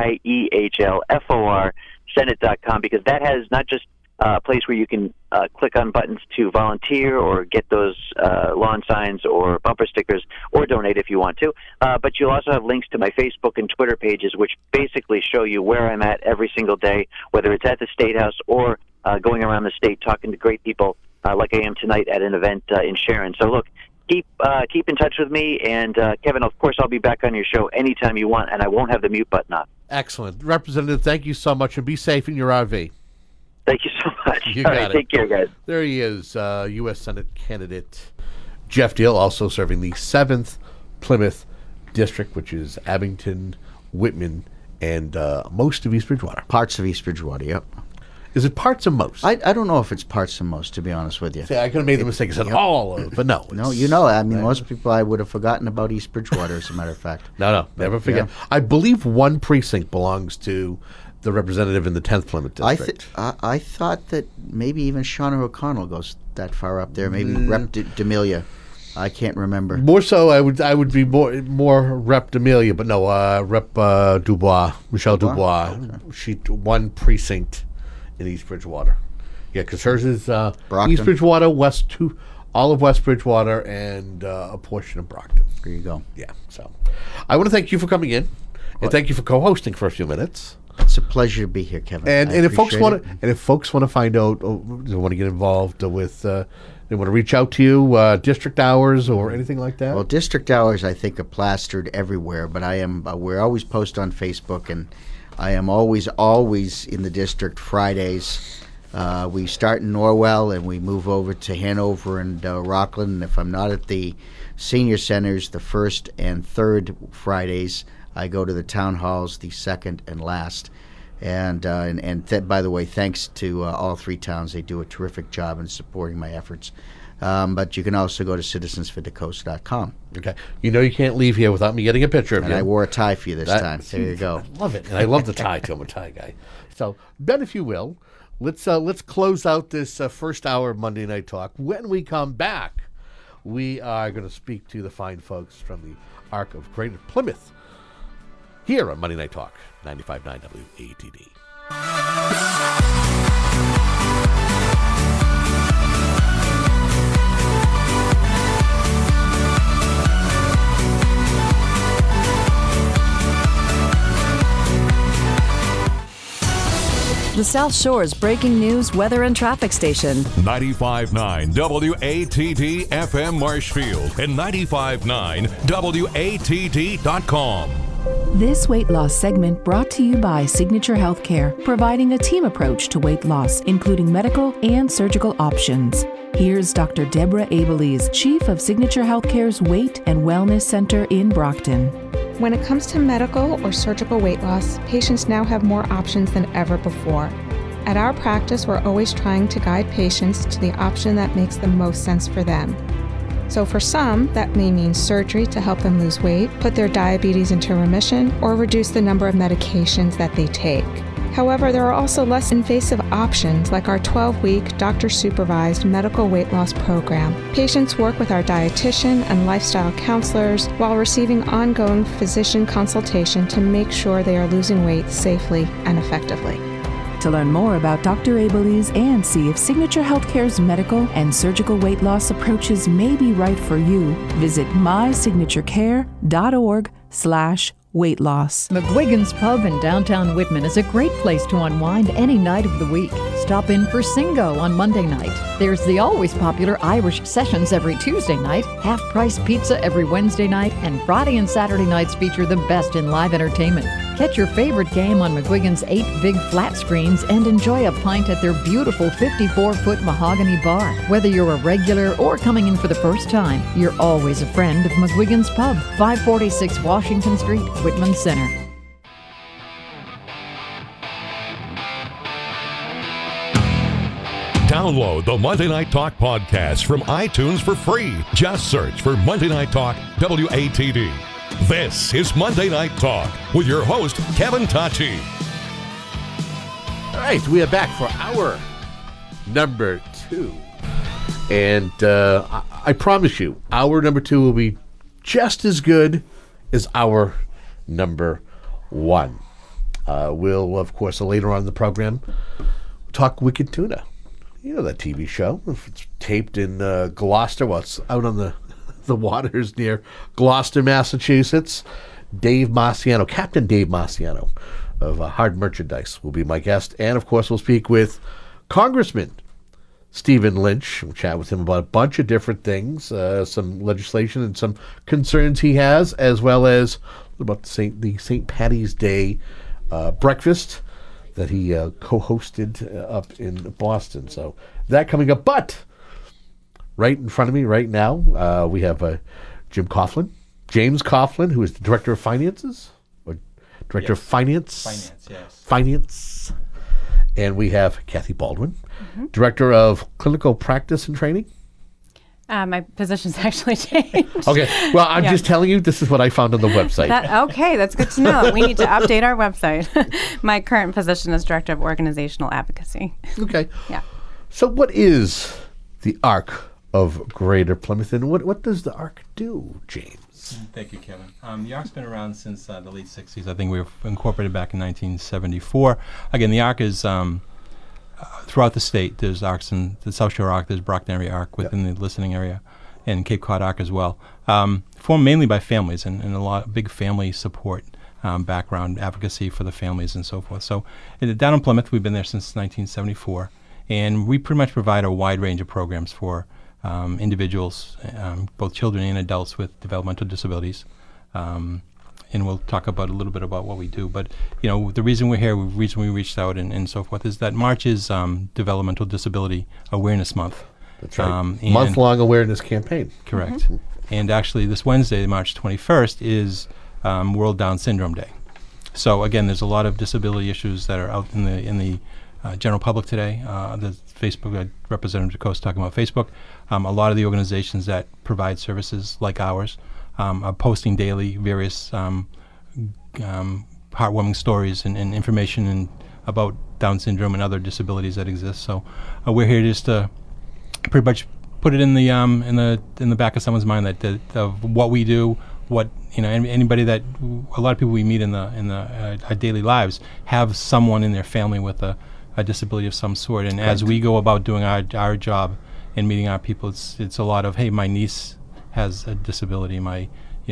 DIEHLFOR Senate.com, because that has not just a place where you can click on buttons to volunteer or get those lawn signs or bumper stickers or donate if you want to, but you'll also have links to my Facebook and Twitter pages, which basically show you where I'm at every single day, whether it's at the State House or going around the state talking to great people like I am tonight at an event in Sharon. So look, keep in touch with me, and Kevin, of course, I'll be back on your show anytime you want, and I won't have the mute button on. Excellent. Representative, thank you so much, and be safe in your RV. Thank you so much. You All got right, it. take care, guys. There he is, U.S. Senate candidate Jeff Deal, also serving the 7th Plymouth District, which is Abington, Whitman, and most of East Bridgewater. Parts of East Bridgewater, yep. Is it parts of most? I don't know if it's parts of most, to be honest with you. See, I could have made the mistake and said all of it, but no. No, most people, I would have forgotten about East Bridgewater, as a matter of fact. No, never forget. Yeah. I believe one precinct belongs to the representative in the 10th Plymouth District. I thought that maybe even Shauna O'Connell goes that far up there. Maybe Rep. D'Amelia. I can't remember. More so, I would be more Rep. D'Amelia, but no, Rep. Dubois, Michelle Dubois. Okay. She one precinct in East Bridgewater. Yeah, because hers is East Bridgewater, all of West Bridgewater, and a portion of Brockton. There you go. Yeah. So, I want to thank you for coming in, and thank you for co-hosting for a few minutes. It's a pleasure to be here, Kevin. And if folks want to find out, they want to get involved with, they want to reach out to you, district hours or anything like that. Well, district hours I think are plastered everywhere, but we're always post on Facebook, and I am always in the district Fridays. We start in Norwell and we move over to Hanover and Rockland. And if I'm not at the senior centers, the first and third Fridays, I go to the town halls the second and last. And by the way, thanks to all three towns. They do a terrific job in supporting my efforts. But you can also go to citizensforthecoast.com. Okay. You know you can't leave here without me getting a picture of you. And I wore a tie for you this time. There you go. I love it. And I love the tie, too. I'm a tie guy. So, Ben, if you will, let's close out this first hour of Monday Night Talk. When we come back, we are going to speak to the fine folks from the Arc of Greater Plymouth here on Monday Night Talk, 95.9 WATD. The South Shore's breaking news, weather, and traffic station. 95.9 WATD FM Marshfield and 95.9 WATD.com. This weight loss segment brought to you by Signature Healthcare, providing a team approach to weight loss, including medical and surgical options. Here's Dr. Deborah Abelies, Chief of Signature Healthcare's Weight and Wellness Center in Brockton. When it comes to medical or surgical weight loss, patients now have more options than ever before. At our practice, we're always trying to guide patients to the option that makes the most sense for them. So for some, that may mean surgery to help them lose weight, put their diabetes into remission, or reduce the number of medications that they take. However, there are also less invasive options like our 12-week doctor-supervised medical weight loss program. Patients work with our dietitian and lifestyle counselors while receiving ongoing physician consultation to make sure they are losing weight safely and effectively. To learn more about Dr. Abelies and see if Signature Healthcare's medical and surgical weight loss approaches may be right for you, visit mysignaturecare.org/weight weight loss. McGuigan's Pub in downtown Whitman is a great place to unwind any night of the week. Stop in for Singo on Monday night. There's the always popular Irish Sessions every Tuesday night, half-price pizza every Wednesday night, and Friday and Saturday nights feature the best in live entertainment. Catch your favorite game on McGuigan's 8 big flat screens and enjoy a pint at their beautiful 54-foot mahogany bar. Whether you're a regular or coming in for the first time, you're always a friend of McGuigan's Pub, 546 Washington Street, Whitman Center. Download the Monday Night Talk podcast from iTunes for free. Just search for Monday Night Talk WATD. This is Monday Night Talk with your host, Kevin Tachi. All right, we are back for hour number 2. And I promise you, hour number 2 will be just as good as hour number 1. We'll, of course, later on in the program, talk Wicked Tuna. You know that TV show. It's taped in Gloucester. Well, it's out on the waters near Gloucester, Massachusetts. Dave Marciano, Captain Dave Marciano of Hard Merchandise will be my guest. And, of course, we'll speak with Congressman Stephen Lynch. We'll chat with him about a bunch of different things, some legislation and some concerns he has, as well as about the St. Paddy's Day breakfast that he co-hosted up in Boston. So that coming up. But right in front of me right now, we have James Coughlin, who is the Director of Finances, or Director of Finance. Finance. And we have Kathy Baldwin, Director of Clinical Practice and Training. My position's actually changed. Okay. Well, I'm just telling you, this is what I found on the website. Okay, that's good to know. We need to update our website. My current position is Director of Organizational Advocacy. Okay. Yeah. So what is the ARC of Greater Plymouth, and what does the ARC do, James? Thank you, Kevin. The ARC's been around since the late 60s. I think we were incorporated back in 1974. Again, the ARC is... throughout the state, there's ARCs in the South Shore ARC, there's Brockton area ARC within the listening area, and Cape Cod ARC as well. Formed mainly by families and a lot of big family support background, advocacy for the families and so forth. So down in Plymouth, we've been there since 1974, and we pretty much provide a wide range of programs for individuals, both children and adults with developmental disabilities. And we'll talk about a little bit about what we do. But, you know, the reason we're here, the reason we reached out and so forth is that March is Developmental Disability Awareness Month. That's right. Month-long awareness campaign. Correct. And actually this Wednesday, March 21st, is World Down Syndrome Day. So, again, there's a lot of disability issues that are out in the general public today. The Facebook, Representative DeCoste talking about Facebook. A lot of the organizations that provide services like ours are posting daily various heartwarming stories and information about Down syndrome and other disabilities that exist. So we're here just to pretty much put it in the back of someone's mind that of what we do, what anybody that a lot of people we meet in our daily lives have someone in their family with a disability of some sort, and as we go about doing our job and meeting our people, it's a lot of, hey, my niece has a disability, my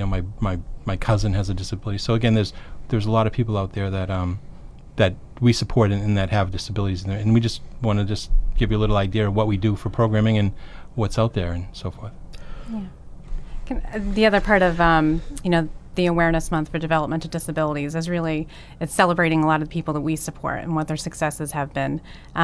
cousin has a disability. So again, there's a lot of people out there that we support and that have disabilities, and we just want to just give you a little idea of what we do for programming and what's out there and so forth. Yeah. The other part of the Awareness Month for Developmental Disabilities is really it's celebrating a lot of the people that we support and what their successes have been.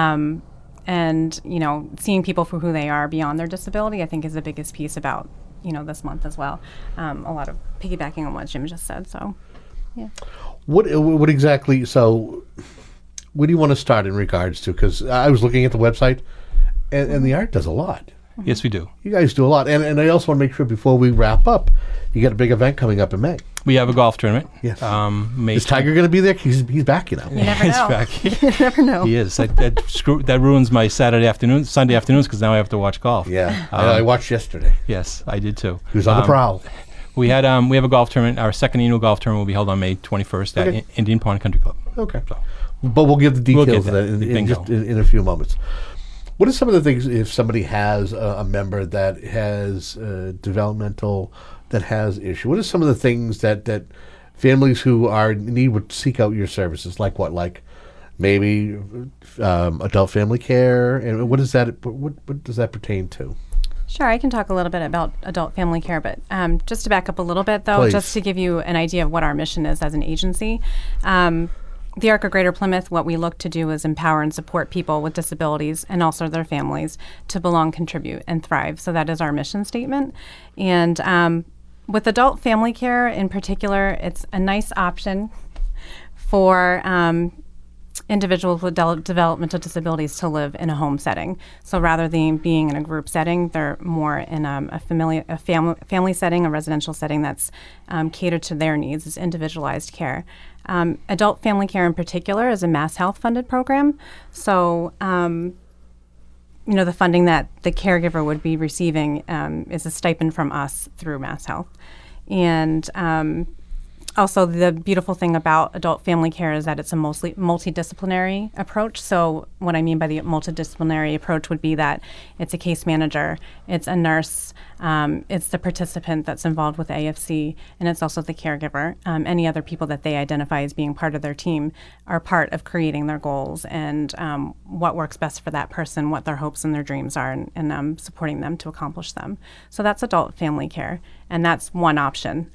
And seeing people for who they are beyond their disability, I think, is the biggest piece about this month as well. A lot of piggybacking on what Jim just said. So, yeah. What exactly? So, what do you want to start in regards to? Because I was looking at the website, and the ARC does a lot. Yes, we do. You guys do a lot, and I also want to make sure before we wrap up, you got a big event coming up in May. We have a golf tournament. Yes. Is Tiger going to be there? He's back, You never know. He's back. You never know. He is. That ruins my Sunday afternoons because now I have to watch golf. Yeah. I watched yesterday. Yes, I did too. He was on the prowl. We have a golf tournament. Our second annual golf tournament will be held on May 21st at Indian Pond Country Club. Okay. So. But we'll give the details of that in a few moments. What are some of the things if somebody has a member that has developmental, that has issue? What are some of the things that families who are in need would seek out your services, like what, like maybe adult family care, and what does that pertain to? Sure, I can talk a little bit about adult family care, but just to back up a little bit, though, Please. just to give you an idea of what our mission is as an agency. The ARC of Greater Plymouth, what we look to do is empower and support people with disabilities and also their families to belong, contribute, and thrive. So that is our mission statement. And with adult family care in particular, it's a nice option for individuals with developmental disabilities to live in a home setting. So rather than being in a group setting, they're more in a family setting, a residential setting that's catered to their needs. It's individualized care. Adult family care in particular is a Mass Health funded program. So, the funding that the caregiver would be receiving is a stipend from us through Mass Health. And also, the beautiful thing about adult family care is that it's a mostly multidisciplinary approach. So what I mean by the multidisciplinary approach would be that it's a case manager, it's a nurse, it's the participant that's involved with AFC, and it's also the caregiver. Any other people that they identify as being part of their team are part of creating their goals and what works best for that person, what their hopes and their dreams are, and supporting them to accomplish them. So that's adult family care, and that's one option.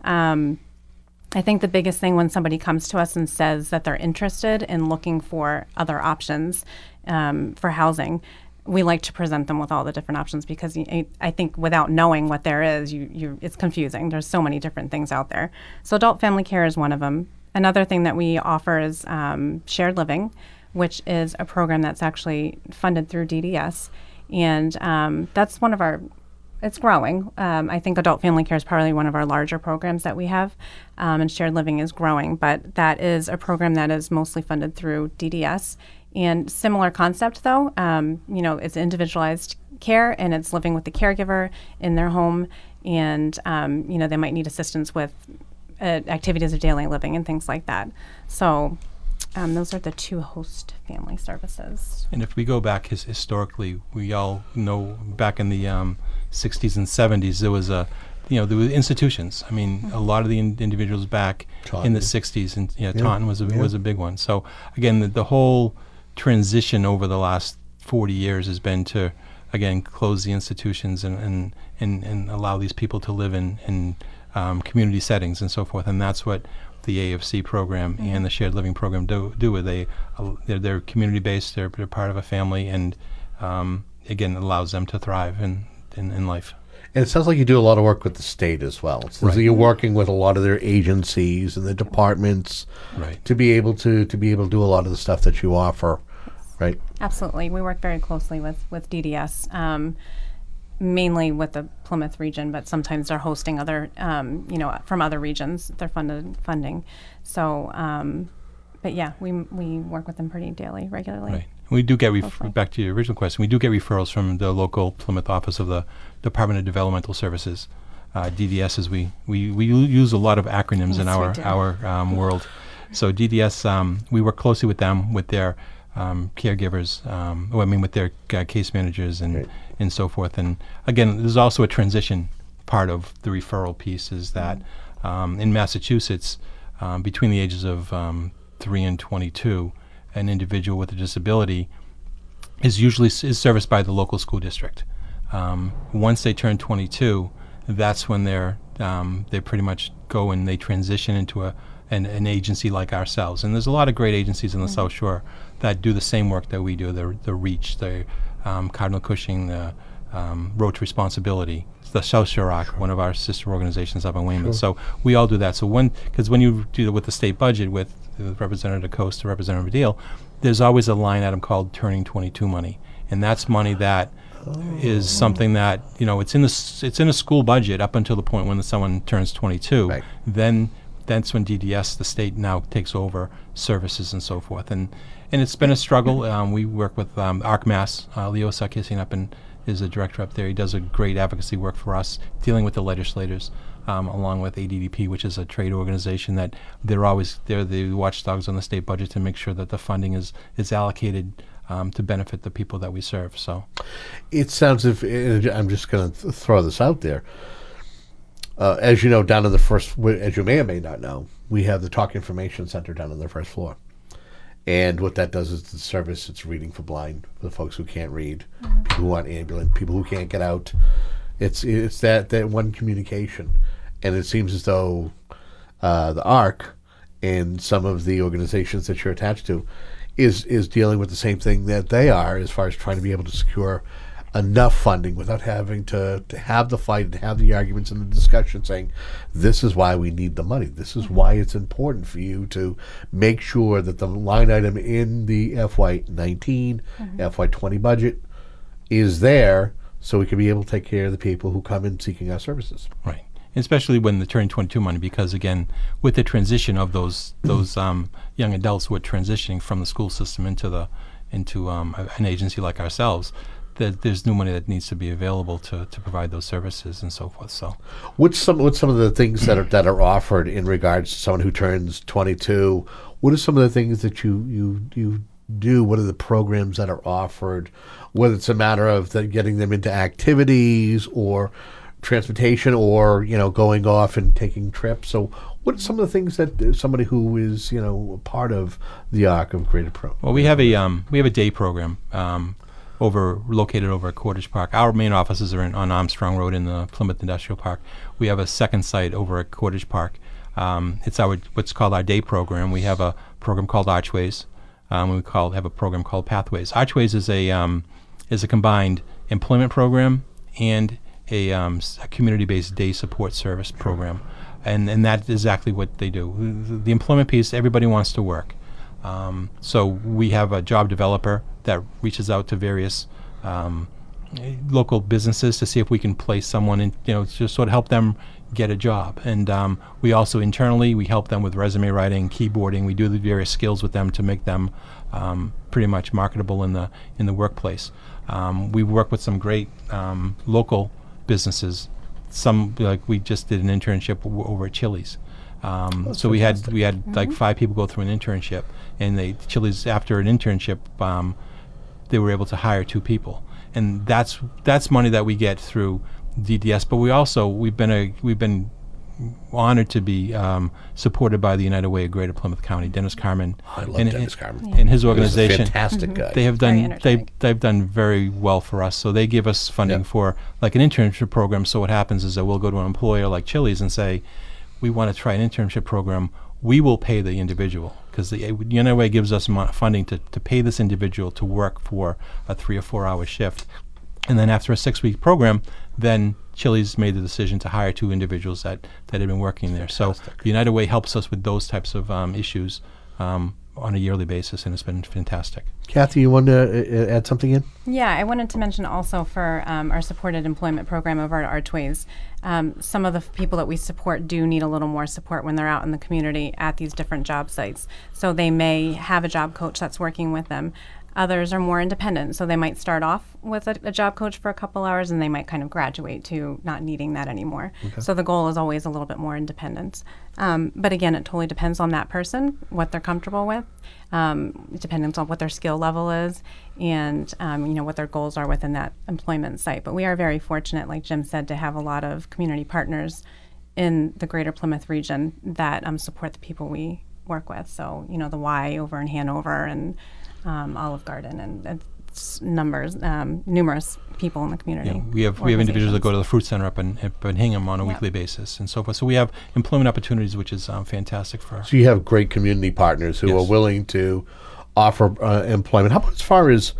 I think the biggest thing when somebody comes to us and says that they're interested in looking for other options for housing, we like to present them with all the different options because I think without knowing what there is, it's confusing. There's so many different things out there. So adult family care is one of them. Another thing that we offer is shared living, which is a program that's actually funded through DDS. And that's one of our It's growing. I think adult family care is probably one of our larger programs that we have, and shared living is growing. But that is a program that is mostly funded through DDS. And similar concept, though. It's individualized care, and it's living with the caregiver in their home, and they might need assistance with activities of daily living and things like that. So. Those are the two host family services. And if we go back historically, we all know back in the 60s and 70s, there was there were institutions. I mean, a lot of the individuals back in the 60s, and Taunton was a big one. So again, the whole transition over the last 40 years has been to, again, close the institutions and allow these people to live in community settings and so forth. And that's what the AFC program and the shared living program do. They're community based. They're part of a family, and again, it allows them to thrive in life. And it sounds like you do a lot of work with the state as well. So you're working with a lot of their agencies and the departments, to be able to do a lot of the stuff that you offer, right? Absolutely, we work very closely with DDS. Mainly with the Plymouth region, but sometimes they're hosting other, from other regions. They're funding. So, but yeah, we work with them pretty regularly. Right. We do get, back to your original question, we do get referrals from the local Plymouth office of the Department of Developmental Services. DDS is we use a lot of acronyms in our world. So DDS, we work closely with them, with their caregivers, with their case managers and so forth. And again, there's also a transition part of the referral piece is that in Massachusetts, between the ages of 3 and 22, an individual with a disability is serviced by the local school district. Once they turn 22, that's when they pretty much go and they transition into an agency like ourselves. And there's a lot of great agencies in the South Shore that do the same work that we do, the REACH, the Cardinal Cushing, the Road to Responsibility, the South Shore ARC, one of our sister organizations up in Weymouth. So we all do that. So because when you do it with the state budget, with Representative DeCoste, Representative Deal, there's always a line item called Turning 22 money. And that's money that is something that, it's in a school budget up until the point when someone turns 22. Right. Then that's when DDS, the state, now takes over services and so forth. And it's been a struggle. We work with ARC Mass. Leo Sarkisian is a director up there. He does a great advocacy work for us, dealing with the legislators, along with ADDP, which is a trade organization that they're the watchdogs on the state budget to make sure that the funding is allocated to benefit the people that we serve. So it sounds I'm just going to throw this out there. As you know, down on the first, as you may or may not know, we have the Talk Information Center down on the first floor. And what that does is the service, it's reading for blind, for the folks who can't read, people who aren't ambulant, people who can't get out. It's that one communication. And it seems as though the ARC and some of the organizations that you're attached to is dealing with the same thing that they are, as far as trying to be able to secure enough funding without having to have the fight and have the arguments and the discussion saying, this is why we need the money. This is why it's important for you to make sure that the line item in the FY19, FY20 budget is there so we can be able to take care of the people who come in seeking our services. Right. Especially when the Turn 22 money, because again, with the transition of those young adults who are transitioning from the school system into an agency like ourselves, there's new money that needs to be available to provide those services and so forth. So, what's some of the things that are offered in regards to someone who turns 22? What are some of the things that you do? What are the programs that are offered? Whether it's a matter of getting them into activities or transportation, or going off and taking trips. So, what are some of the things that somebody who is a part of the ARC of Greater Pro? Well, we have a day program. Located over at Cordage Park. Our main offices are on Armstrong Road in the Plymouth Industrial Park. We have a second site over at Cordage Park. It's what's called our day program. We have a program called Archways. Have a program called Pathways. Archways is a combined employment program and a community-based day support service program, and that's exactly what they do. The employment piece, everybody wants to work. So we have a job developer that reaches out to various local businesses to see if we can place someone in, just sort of help them get a job. And we also internally, we help them with resume writing, keyboarding. We do the various skills with them to make them pretty much marketable in the workplace. We work with some great local businesses. Some, like we just did an internship over at Chili's. So we had like 5 people go through an internship, and Chili's, after an internship, they were able to hire 2 people, and that's money that we get through DDS. But we've been honored to be supported by the United Way of Greater Plymouth County. Dennis Carman, I love Dennis Carman, and his organization. He's a fantastic guy. They have done they've done very well for us. So they give us funding for like an internship program. So what happens is that we'll go to an employer like Chili's and say, we want to try an internship program. We will pay the individual, because the United Way gives us funding to pay this individual to work for a 3 or 4 hour shift. And then after a 6-week program, then Chili's made the decision to hire 2 individuals that had been working there. Fantastic. So the United Way helps us with those types of issues on a yearly basis, and it's been fantastic. Kathy, you want to add something in? Yeah, I wanted to mention also for our supported employment program over at Archways, some of the people that we support do need a little more support when they're out in the community at these different job sites. So they may have a job coach that's working with them. Others are more independent, so they might start off with a job coach for a couple hours, and they might kind of graduate to not needing that anymore. Okay. So the goal is always a little bit more independence. But again, it totally depends on that person, what they're comfortable with. It depends on what their skill level is, and what their goals are within that employment site. But we are very fortunate, like Jim said, to have a lot of community partners in the Greater Plymouth region that support the people we work with. So the Y over in Hanover and Olive Garden and numerous people in the community. Yeah, we have individuals that go to the Fruit Center up in Hingham on a weekly basis and so forth. So we have employment opportunities, which is fantastic for us. So you have great community partners who are willing to offer employment. How about as far as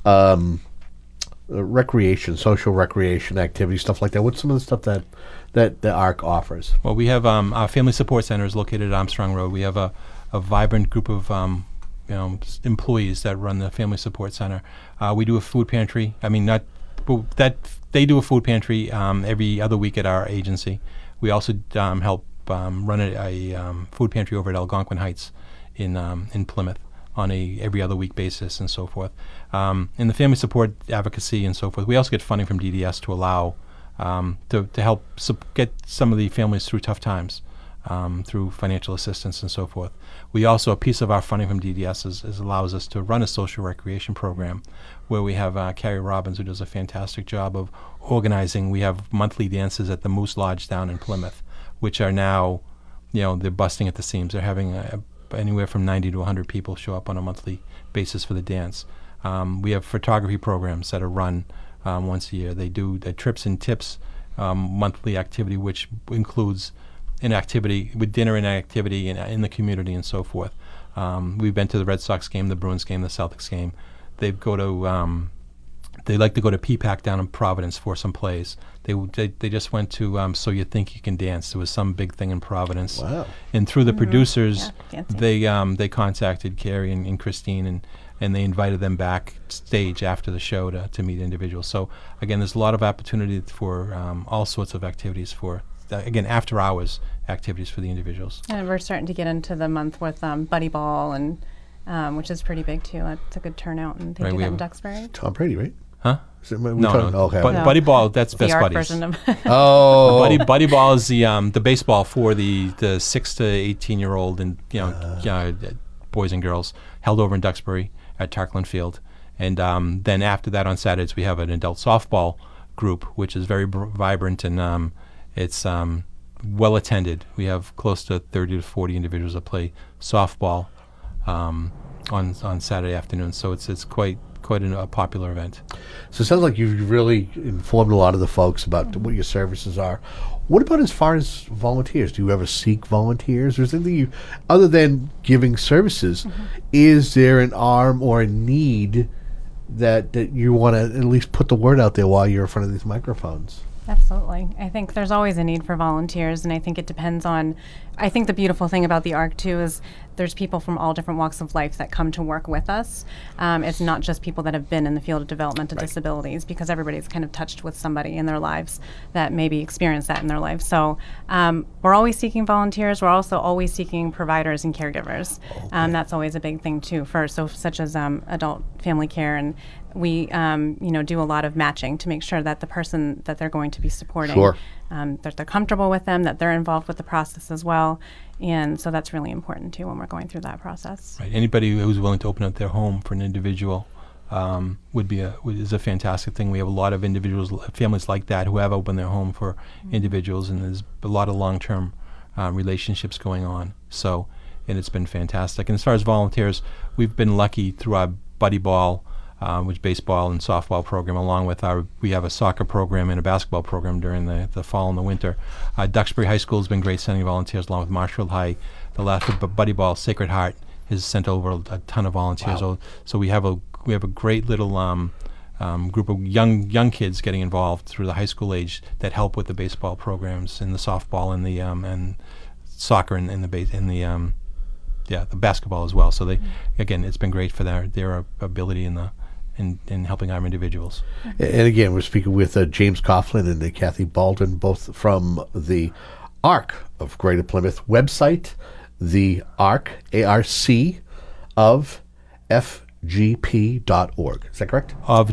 recreation, social recreation activities, stuff like that? What's some of the stuff that the ARC offers? Well, we have our Family Support Center is located at Armstrong Road. We have a vibrant group of employees that run the Family Support Center. We do a food pantry. They do a food pantry every other week at our agency. We also help run a food pantry over at Algonquin Heights in Plymouth on a every other week basis and so forth. In the family support advocacy and so forth, we also get funding from DDS to allow to help get some of the families through tough times. through financial assistance and so forth. We also, a piece of our funding from DDS is allows us to run a social recreation program where we have Carrie Robbins, who does a fantastic job of organizing. We have monthly dances at the Moose Lodge down in Plymouth, which are now, they're busting at the seams. They're having anywhere from 90 to 100 people show up on a monthly basis for the dance. We have photography programs that are run once a year. They do the Trips and Tips monthly activity, which includes an activity with dinner and activity in the community and so forth. We've been to the Red Sox game, the Bruins game, the Celtics game. They like to go to PPAC down in Providence for some plays. They just went to So You Think You Can Dance. There was some big thing in Providence. Wow. And through the producers, they contacted Carrie and Christine and they invited them backstage after the show to meet individuals. So again, there's a lot of opportunity for all sorts of activities for, again, after hours activities for the individuals. And we're starting to get into the month with Buddy Ball, and which is pretty big too. It's a good turnout, and they do that in Duxbury. Tom Brady, right? Huh? No. Okay. No. Buddy Ball, that's the Best art Buddies. version of Buddy Ball is the baseball for the 6 to 18-year-old and boys and girls, held over in Duxbury at Tarkland Field. And then after that on Saturdays we have an adult softball group, which is very vibrant, and it's well attended. We have close to 30 to 40 individuals that play softball on Saturday afternoon. So it's quite a popular event. So it sounds like you've really informed a lot of the folks about what your services are. What about as far as volunteers? Do you ever seek volunteers? Or is there anything other than giving services, is there an arm or a need that you want to at least put the word out there while you're in front of these microphones? Absolutely. I think there's always a need for volunteers, and I think it depends on, I think the beautiful thing about the ARC too is there's people from all different walks of life that come to work with us. It's not just people that have been in the field of developmental disabilities, because everybody's kind of touched with somebody in their lives that maybe experienced that in their life. So we're always seeking volunteers. We're also always seeking providers and caregivers. That's always a big thing too, such as adult family care, and we do a lot of matching to make sure that the person that they're going to be supporting, that they're comfortable with them, that they're involved with the process as well. And so that's really important too when we're going through that process. Right. Anybody who's willing to open up their home for an individual is a fantastic thing. We have a lot of families like that who have opened their home for individuals, and there's a lot of long-term relationships going on. So, and it's been fantastic. And as far as volunteers, we've been lucky through our Buddy Ball, which baseball and softball program, along with we have a soccer program and a basketball program during the fall and the winter. Duxbury High School has been great sending volunteers, along with Marshfield High. The last Buddy Ball, Sacred Heart, has sent over a ton of volunteers. Wow. So we have a great little group of young kids getting involved through the high school age that help with the baseball programs and the softball and the and soccer and the basketball as well. So again, it's been great for their ability in helping our individuals. And again, we're speaking with James Coughlin and Kathy Baldwin, both from the ARC of Greater Plymouth website, the ARC, A-R-C, of FGP.org. Is that correct? Of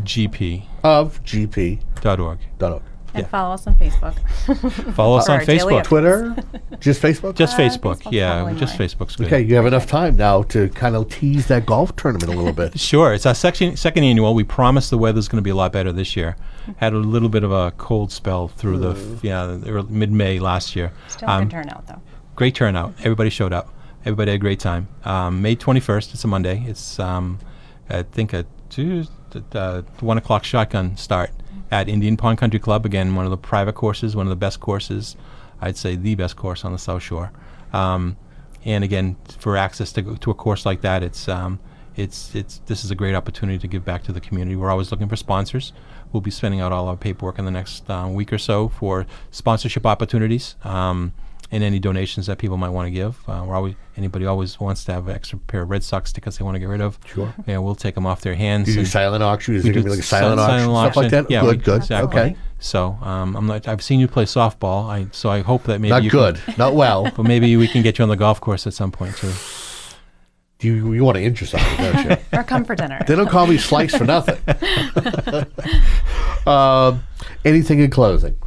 GP.org. And follow us on Facebook. Follow us on Facebook. Twitter? Just Facebook? Just Facebook, just Facebook's good. Okay, you have enough time now to kind of tease that golf tournament a little bit. Sure. It's our second annual. We promised the weather's going to be a lot better this year. Had a little bit of a cold spell through the mid-May last year. Still a good turnout, though. Great turnout. Everybody showed up. Everybody had a great time. May 21st, it's a Monday. It's, I think, a 1 o'clock shotgun start at Indian Pond Country Club. Again, one of the private courses, one of the best courses, I'd say the best course on the South Shore. And again, for access to a course like that, this is a great opportunity to give back to the community. We're always looking for sponsors. We'll be sending out all our paperwork in the next week or so for sponsorship opportunities. And any donations that people might want to give. Anybody always wants to have an extra pair of Red Sox tickets they want to get rid of. Sure. Yeah, we'll take them off their hands. Do you do silent auction? Is there going to be like a silent auction, stuff like that? Yeah, good. Exactly. Okay. So I've seen you play softball. So I hope that maybe not good, not well. But maybe we can get you on the golf course at some point too. You want to interest on it, don't you? Or come for dinner. They don't call me Slice for nothing. Anything in closing?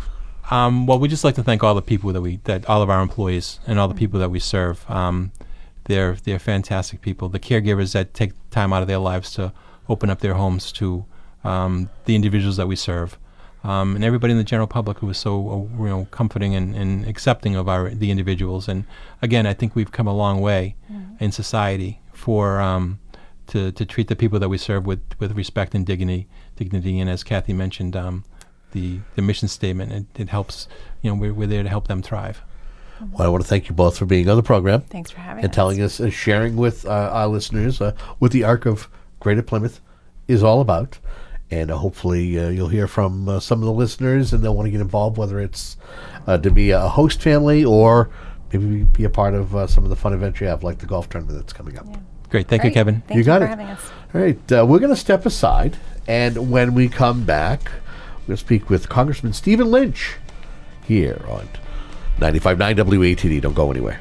Well, we just like to thank all the people that all of our employees and all the people that we serve. They're fantastic people. The caregivers that take time out of their lives to open up their homes to the individuals that we serve, and everybody in the general public who is so comforting and accepting of the individuals. And again, I think we've come a long way in society for to treat the people that we serve with respect and dignity. And as Kathy mentioned, the mission statement, it helps. We're there to help them thrive. Well, I want to thank you both for being on the program. Thanks for having us. And telling us, sharing with our listeners what the Arc of Greater Plymouth is all about. And hopefully you'll hear from some of the listeners and they'll want to get involved, whether it's to be a host family or maybe be a part of some of the fun events you have, like the golf tournament that's coming up. Yeah. Great. Thank you, Kevin. Thank you got for it. having us. All right. We're going to step aside. And when we come back, we're going to speak with Congressman Stephen Lynch here on 95.9 WATD. Don't go anywhere.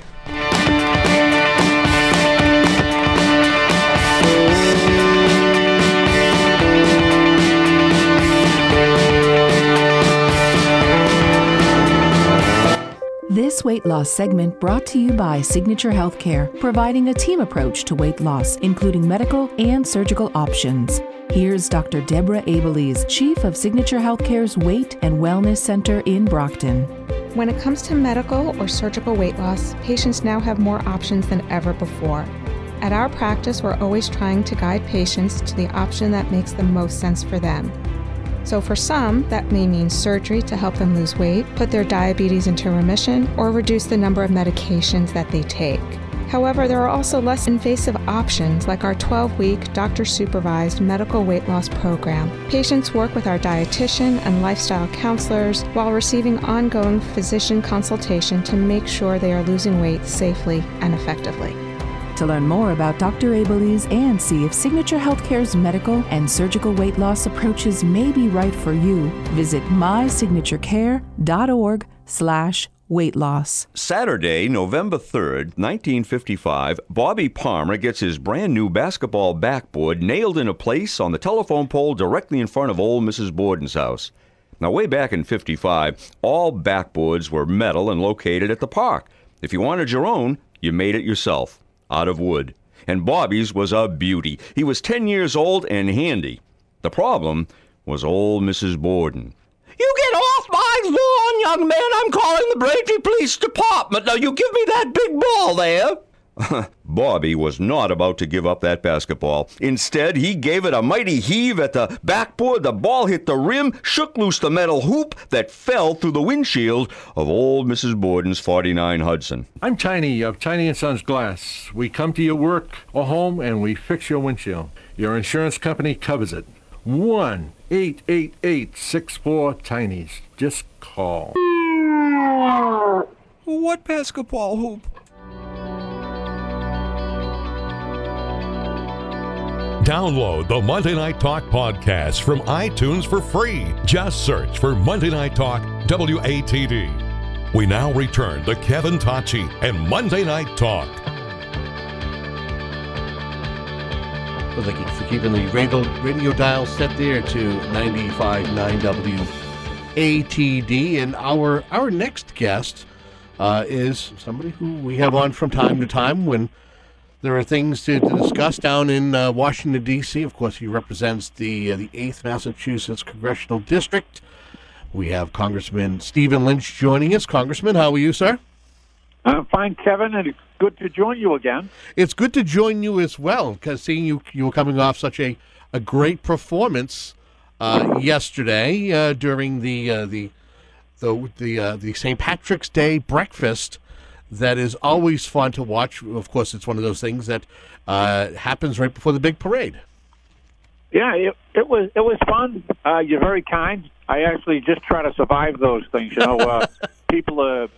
This weight loss segment brought to you by Signature Healthcare, providing a team approach to weight loss, including medical and surgical options. Here's Dr. Deborah Abelies, Chief of Signature Healthcare's Weight and Wellness Center in Brockton. When it comes to medical or surgical weight loss, patients now have more options than ever before. At our practice, we're always trying to guide patients to the option that makes the most sense for them. So for some, that may mean surgery to help them lose weight, put their diabetes into remission, or reduce the number of medications that they take. However, there are also less invasive options like our 12-week doctor-supervised medical weight loss program. Patients work with our dietitian and lifestyle counselors while receiving ongoing physician consultation to make sure they are losing weight safely and effectively. To learn more about Dr. Abelies and see if Signature Healthcare's medical and surgical weight loss approaches may be right for you, visit mysignaturecare.org/weight loss. Saturday, November 3rd, 1955, Bobby Palmer gets his brand new basketball backboard nailed into place on the telephone pole directly in front of old Mrs. Borden's house. Now, way back in 55, all backboards were metal and located at the park. If you wanted your own, you made it yourself, out of wood. And Bobby's was a beauty. He was 10 years old and handy. The problem was old Mrs. Borden. "You get off my lawn, young man. I'm calling the Braintree Police Department. Now, you give me that big ball there." Bobby was not about to give up that basketball. Instead, he gave it a mighty heave at the backboard. The ball hit the rim, shook loose the metal hoop that fell through the windshield of old Mrs. Borden's 49 Hudson. I'm Tiny of Tiny & Sons Glass. We come to your work or home and we fix your windshield. Your insurance company covers it. 1-888-64-TINIES. Just call. What basketball hoop? Download the Monday Night Talk podcast from iTunes for free. Just search for Monday Night Talk WATD. We now return to Kevin Tocci and Monday Night Talk. Well, thank you for keeping the radio dial set there to 95.9 WATD. And our next guest is somebody who we have on from time to time when there are things to discuss down in Washington, D.C. Of course, he represents the 8th Massachusetts Congressional District. We have Congressman Stephen Lynch joining us. Congressman, how are you, sir? I'm fine, Kevin, and it's good to join you again. It's good to join you as well, because seeing you were coming off such a great performance yesterday during the St. Patrick's Day breakfast. That is always fun to watch. Of course, it's one of those things that happens right before the big parade. Yeah, it was fun. You're very kind. I actually just try to survive those things. People are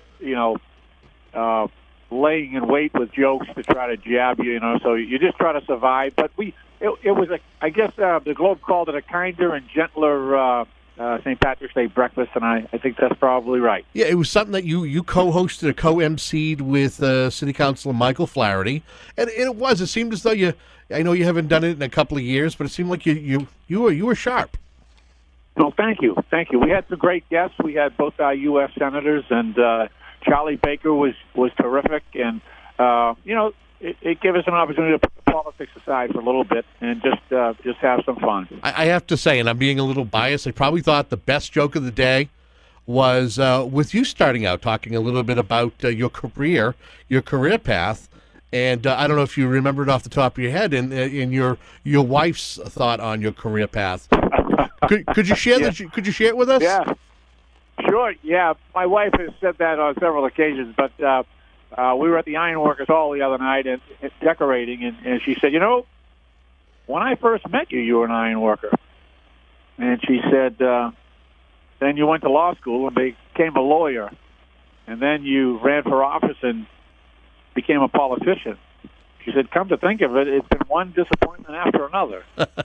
laying in wait with jokes to try to jab you. So you just try to survive. But it was I guess the Globe called it a kinder and gentler St. Patrick's Day breakfast, and I think that's probably right. Yeah, it was something that you co-hosted, co-emceed with City Councilor Michael Flaherty, and it seemed as though I know you haven't done it in a couple of years, but it seemed like you were sharp. No, thank you. We had some great guests. We had both our U.S. senators, and Charlie Baker was terrific. And it gave us an opportunity to put the politics aside for a little bit and just have some fun. I have to say, and I'm being a little biased, I probably thought the best joke of the day was with you starting out, talking a little bit about your career path. And I don't know if you remember it off the top of your head, and your wife's thought on your career path. Could you share that? Could you share it with us? Yeah, sure. Yeah, my wife has said that on several occasions. But we were at the Ironworkers Hall the other night and decorating, and she said, when I first met you, you were an ironworker. And she said, then you went to law school and became a lawyer, and then you ran for office and became a politician. She said, come to think of it, it's been one disappointment after another.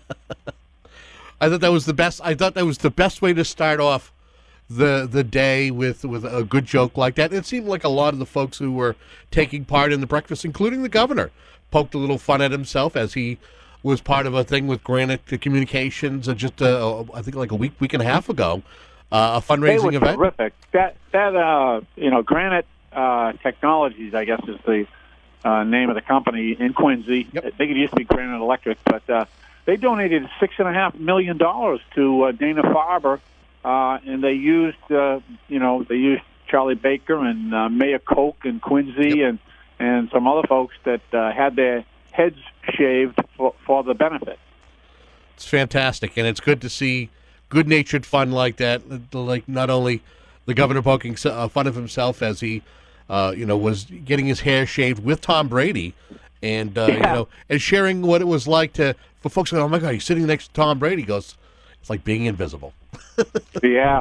I thought that was the best. I thought that was the best way to start off the day with a good joke like that. It seemed like a lot of the folks who were taking part in the breakfast, including the governor, poked a little fun at himself as he was part of a thing with Granite Communications just I think like a week and a half ago, a fundraising event. Terrific. That Granite Technologies, I guess, is the name of the company in Quincy. Yep. I think it used to be Granite Electric, but they donated $6.5 million to Dana-Farber, and they used Charlie Baker and Mayor Koch and Quincy and some other folks that had their heads shaved for the benefit. It's fantastic, and it's good to see good-natured fun like that. Like not only the governor poking fun of himself as he was getting his hair shaved with Tom Brady, and and sharing what it was like for folks to go, oh my God, he's sitting next to Tom Brady. He goes, it's like being invisible. Yeah.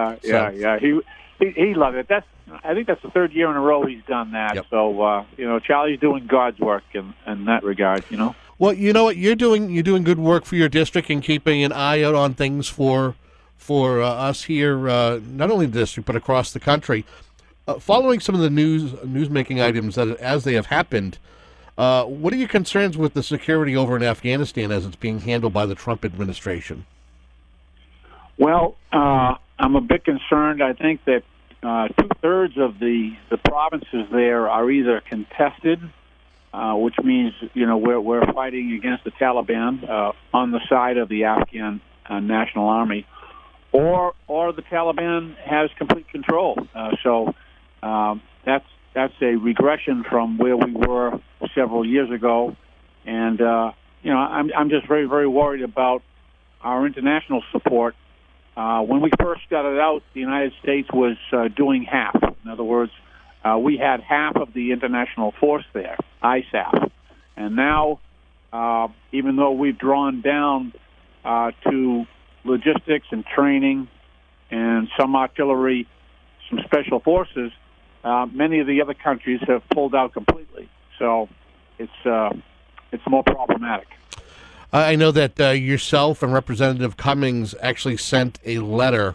He loved it. I think that's the third year in a row he's done that. Yep. So Charlie's doing God's work in that regard. Well, you know what you're doing. You're doing good work for your district and keeping an eye out on things for us here, not only in the district but across the country. Following some of the newsmaking items as they have happened, what are your concerns with the security over in Afghanistan as it's being handled by the Trump administration? Well, I'm a bit concerned. I think that 2/3 of the provinces there are either contested, which means we're fighting against the Taliban on the side of the Afghan National Army, or the Taliban has complete control. So that's a regression from where we were several years ago, and I'm just very, very worried about our international support. When we first started out, the United States was doing half. In other words, we had half of the international force there, ISAF. And now, even though we've drawn down to logistics and training and some artillery, some special forces, many of the other countries have pulled out completely. So it's more problematic. I know that yourself and Representative Cummings actually sent a letter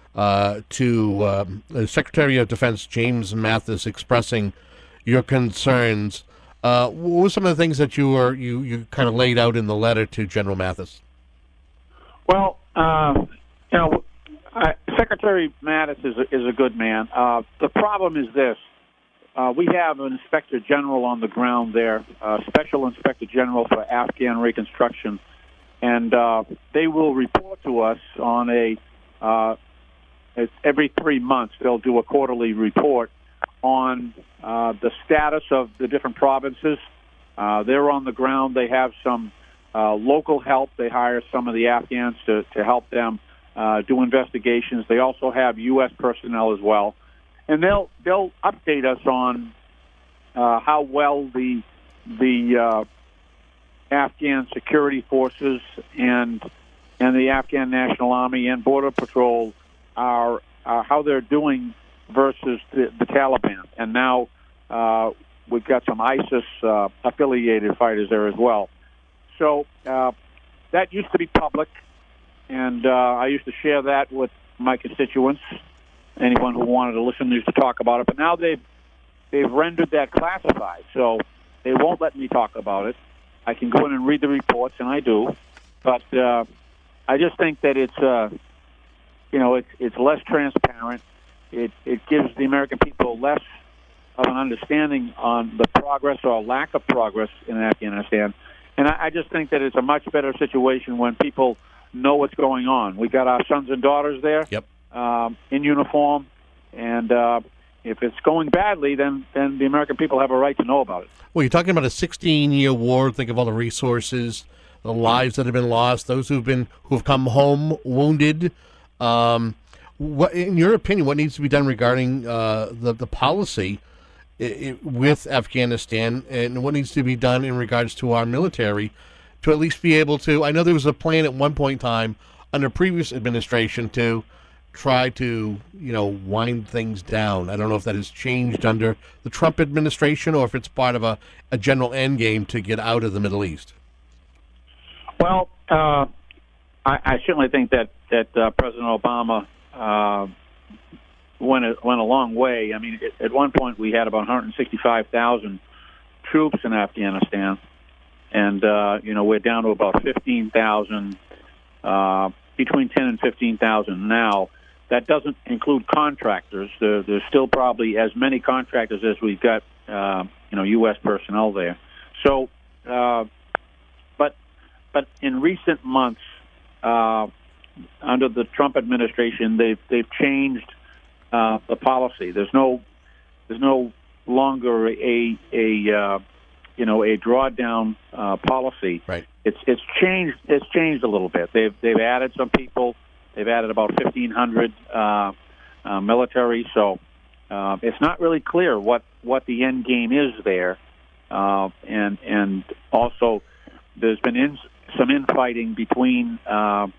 to the Secretary of Defense, James Mathis, expressing your concerns. What were some of the things that you kind of laid out in the letter to General Mathis? Well, Secretary Mattis is a good man. The problem is this. We have an Inspector General on the ground there, Special Inspector General for Afghan Reconstruction, and they will report to us on every 3 months. They'll do a quarterly report on the status of the different provinces. They're on the ground. They have some local help. They hire some of the Afghans to help them do investigations. They also have U.S. personnel as well. And they'll update us on how well the Afghan security forces and the Afghan National Army and Border Patrol are how they're doing versus the Taliban. And now we've got some ISIS affiliated fighters there as well. So that used to be public, and I used to share that with my constituents. Anyone who wanted to listen used to talk about it, but now they've rendered that classified, so they won't let me talk about it. I can go in and read the reports, and I do, but I just think that it's it's less transparent. It gives the American people less of an understanding on the progress or lack of progress in Afghanistan. And I just think that it's a much better situation when people know what's going on. We've got our sons and daughters there in uniform, and if it's going badly, then the American people have a right to know about it. Well, you're talking about a 16-year war. Think of all the resources, the lives that have been lost, those who've come home wounded. What, in your opinion, what needs to be done regarding the policy with Afghanistan, and what needs to be done in regards to our military to at least be able to? I know there was a plan at one point in time under previous administration to try to, wind things down. I don't know if that has changed under the Trump administration or if it's part of a general end game to get out of the Middle East. Well, I certainly think that President Obama went a long way. I mean, at one point we had about 165,000 troops in Afghanistan, and we're down to about 15,000, between 10 and 15,000 now. That doesn't include contractors. There's still probably as many contractors as we've got, U.S. personnel there. So, but in recent months, under the Trump administration, they've changed the policy. There's no longer a drawdown policy. Right. It's changed. It's changed a little bit. They've added some people. They've added about 1,500 military. So it's not really clear what the end game is there. And also there's been some infighting between the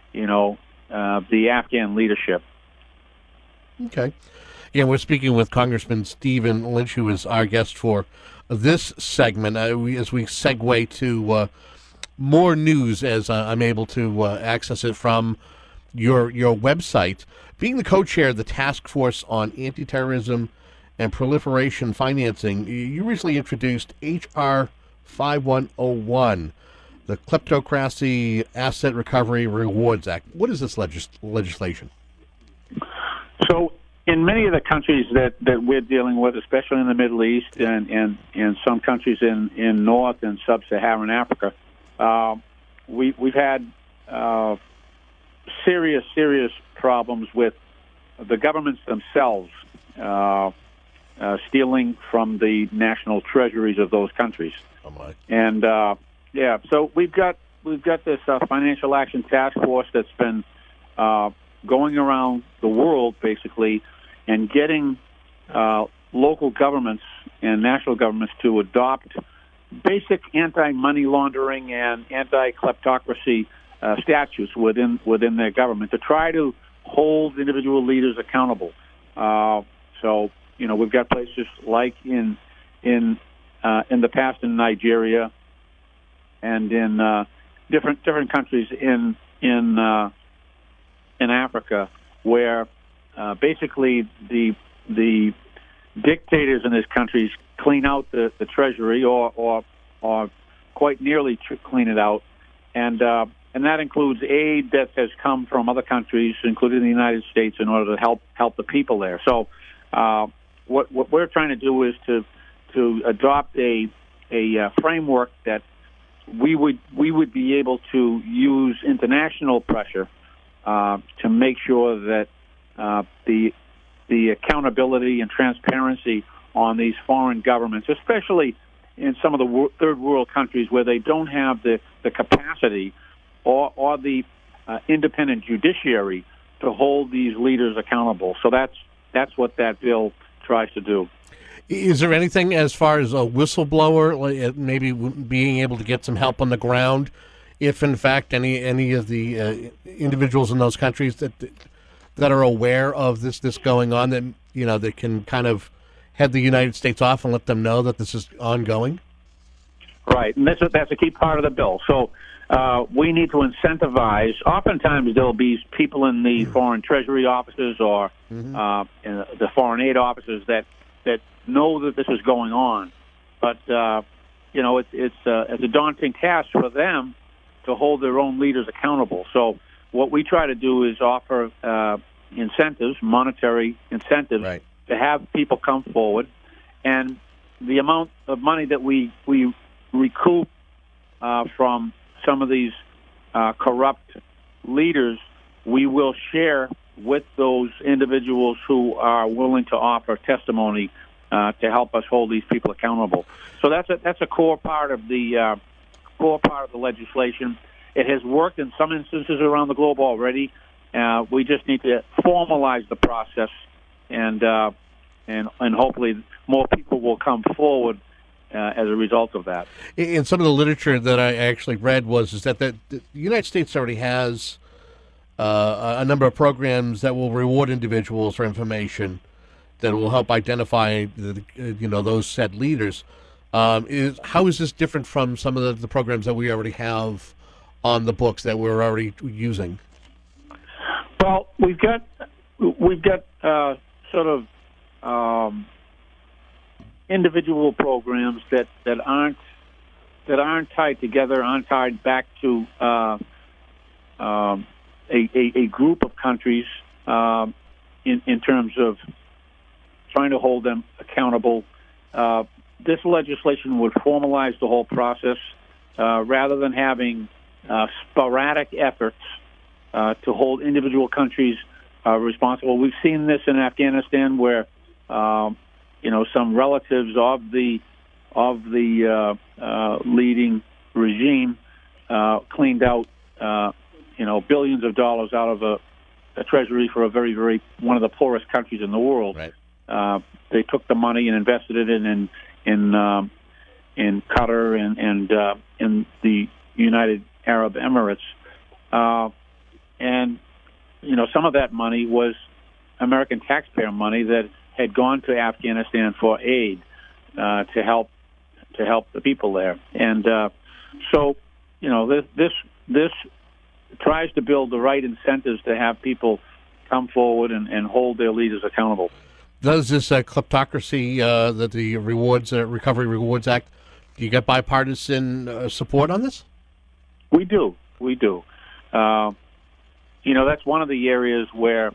Afghan leadership. Okay. Yeah, we're speaking with Congressman Stephen Lynch, who is our guest for this segment. As we segue to more news, as I'm able to access it from your website, being the co-chair of the Task Force on Anti-Terrorism and Proliferation Financing, you recently introduced H.R. 5101, the Kleptocracy Asset Recovery Rewards Act. What is this legislation? So in many of the countries that we're dealing with, especially in the Middle East and some countries in North and Sub-Saharan Africa, we've had serious problems with the governments themselves stealing from the national treasuries of those countries. Oh my. And so we've got this financial action task force that's been going around the world basically and getting local governments and national governments to adopt basic anti-money laundering and anti-kleptocracy statutes within their government to try to hold individual leaders accountable. So we've got places like in the past in Nigeria and in different countries in Africa where basically the dictators in these countries clean out the treasury or quite nearly clean it out, and that includes aid that has come from other countries, including the United States, in order to help the people there. So what we're trying to do is to adopt a framework that we would be able to use international pressure to make sure that the accountability and transparency on these foreign governments, especially in some of the third world countries where they don't have the capacity or the independent judiciary to hold these leaders accountable. So that's what that bill tries to do. Is there anything as far as a whistleblower, like maybe being able to get some help on the ground, if in fact any of the individuals in those countries that are aware of this going on, that that can kind of head the United States off and let them know that this is ongoing? Right, and that's a key part of the bill. So we need to incentivize. Oftentimes there'll be people in the foreign treasury offices or in the foreign aid offices that know that this is going on, but it's a daunting task for them to hold their own leaders accountable. So what we try to do is offer incentives, monetary incentives, to have people come forward, and the amount of money that we recoup from some of these corrupt leaders, we will share with those individuals who are willing to offer testimony to help us hold these people accountable. So that's a core part of the legislation. It has worked in some instances around the globe already. We just need to formalize the process, and hopefully more people will come forward as a result of that. In some of the literature that I actually read is that the United States already has a number of programs that will reward individuals for information that will help identify those said leaders. How is this different from some of the programs that we already have on the books that we're already using? Well, we've got sort of individual programs that aren't tied together, aren't tied back to a group of countries in terms of trying to hold them accountable. This legislation would formalize the whole process rather than having sporadic efforts to hold individual countries responsible. We've seen this in Afghanistan, where some relatives of the leading regime cleaned out billions of dollars out of a treasury for a very, very one of the poorest countries in the world. Right. They took the money and invested it in Qatar and in the United Arab Emirates. And some of that money was American taxpayer money that had gone to Afghanistan for aid to help the people there. And so this tries to build the right incentives to have people come forward and hold their leaders accountable. Does this kleptocracy, the Recovery Rewards Act, do you get bipartisan support on this? We do. That's one of the areas where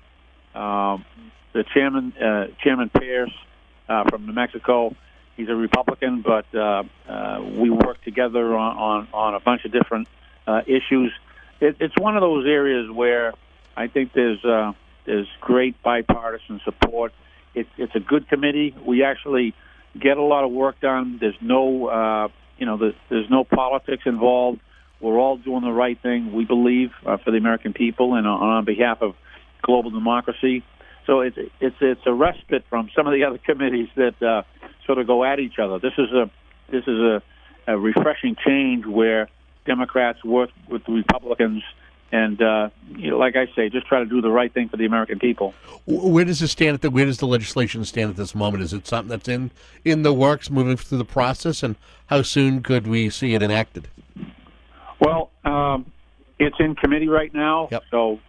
the Chairman Pierce from New Mexico, he's a Republican, but we work together on a bunch of different issues. It's one of those areas where I think there's great bipartisan support. It's a good committee. We actually get a lot of work done. There's no there's no politics involved. We're all doing the right thing, we believe, for the American people and on behalf of global democracy. So it's a respite from some of the other committees that sort of go at each other. This is a refreshing change where Democrats work with the Republicans and, like I say, just try to do the right thing for the American people. Where does this stand where does the legislation stand at this moment? Is it something that's in the works, moving through the process, and how soon could we see it enacted? Well, it's in committee right now, so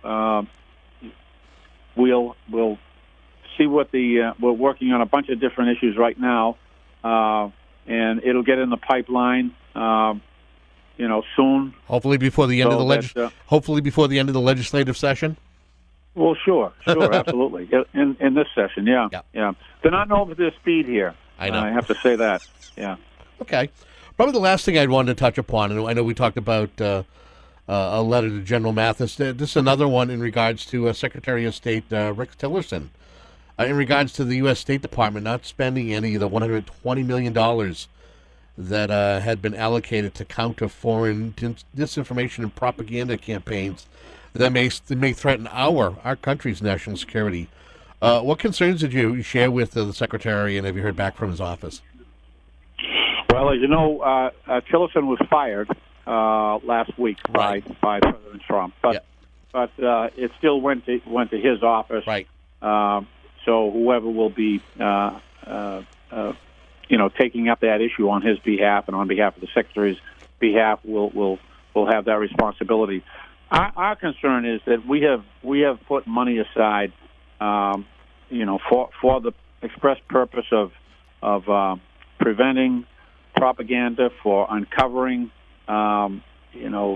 we'll see what we're working on a bunch of different issues right now, and it'll get in the pipeline, soon. Hopefully before the end of the legislative session. Well, sure, absolutely. In this session, yeah. They're not known for their speed here. I know. I have to say that. Yeah. Okay. Probably the last thing I'd want to touch upon, and I know we talked about a letter to General Mathis. This is another one in regards to Secretary of State Rex Tillerson. In regards to the U.S. State Department not spending any of the $120 million that had been allocated to counter foreign disinformation and propaganda campaigns that may threaten our country's national security. What concerns did you share with the Secretary, and have you heard back from his office? Well, as you know, Tillerson was fired last week by President Trump, but it still went to his office. Right. So whoever will be, taking up that issue on his behalf and on behalf of the Secretary's behalf will have that responsibility. Our concern is that we have put money aside, for the express purpose of preventing propaganda, for uncovering,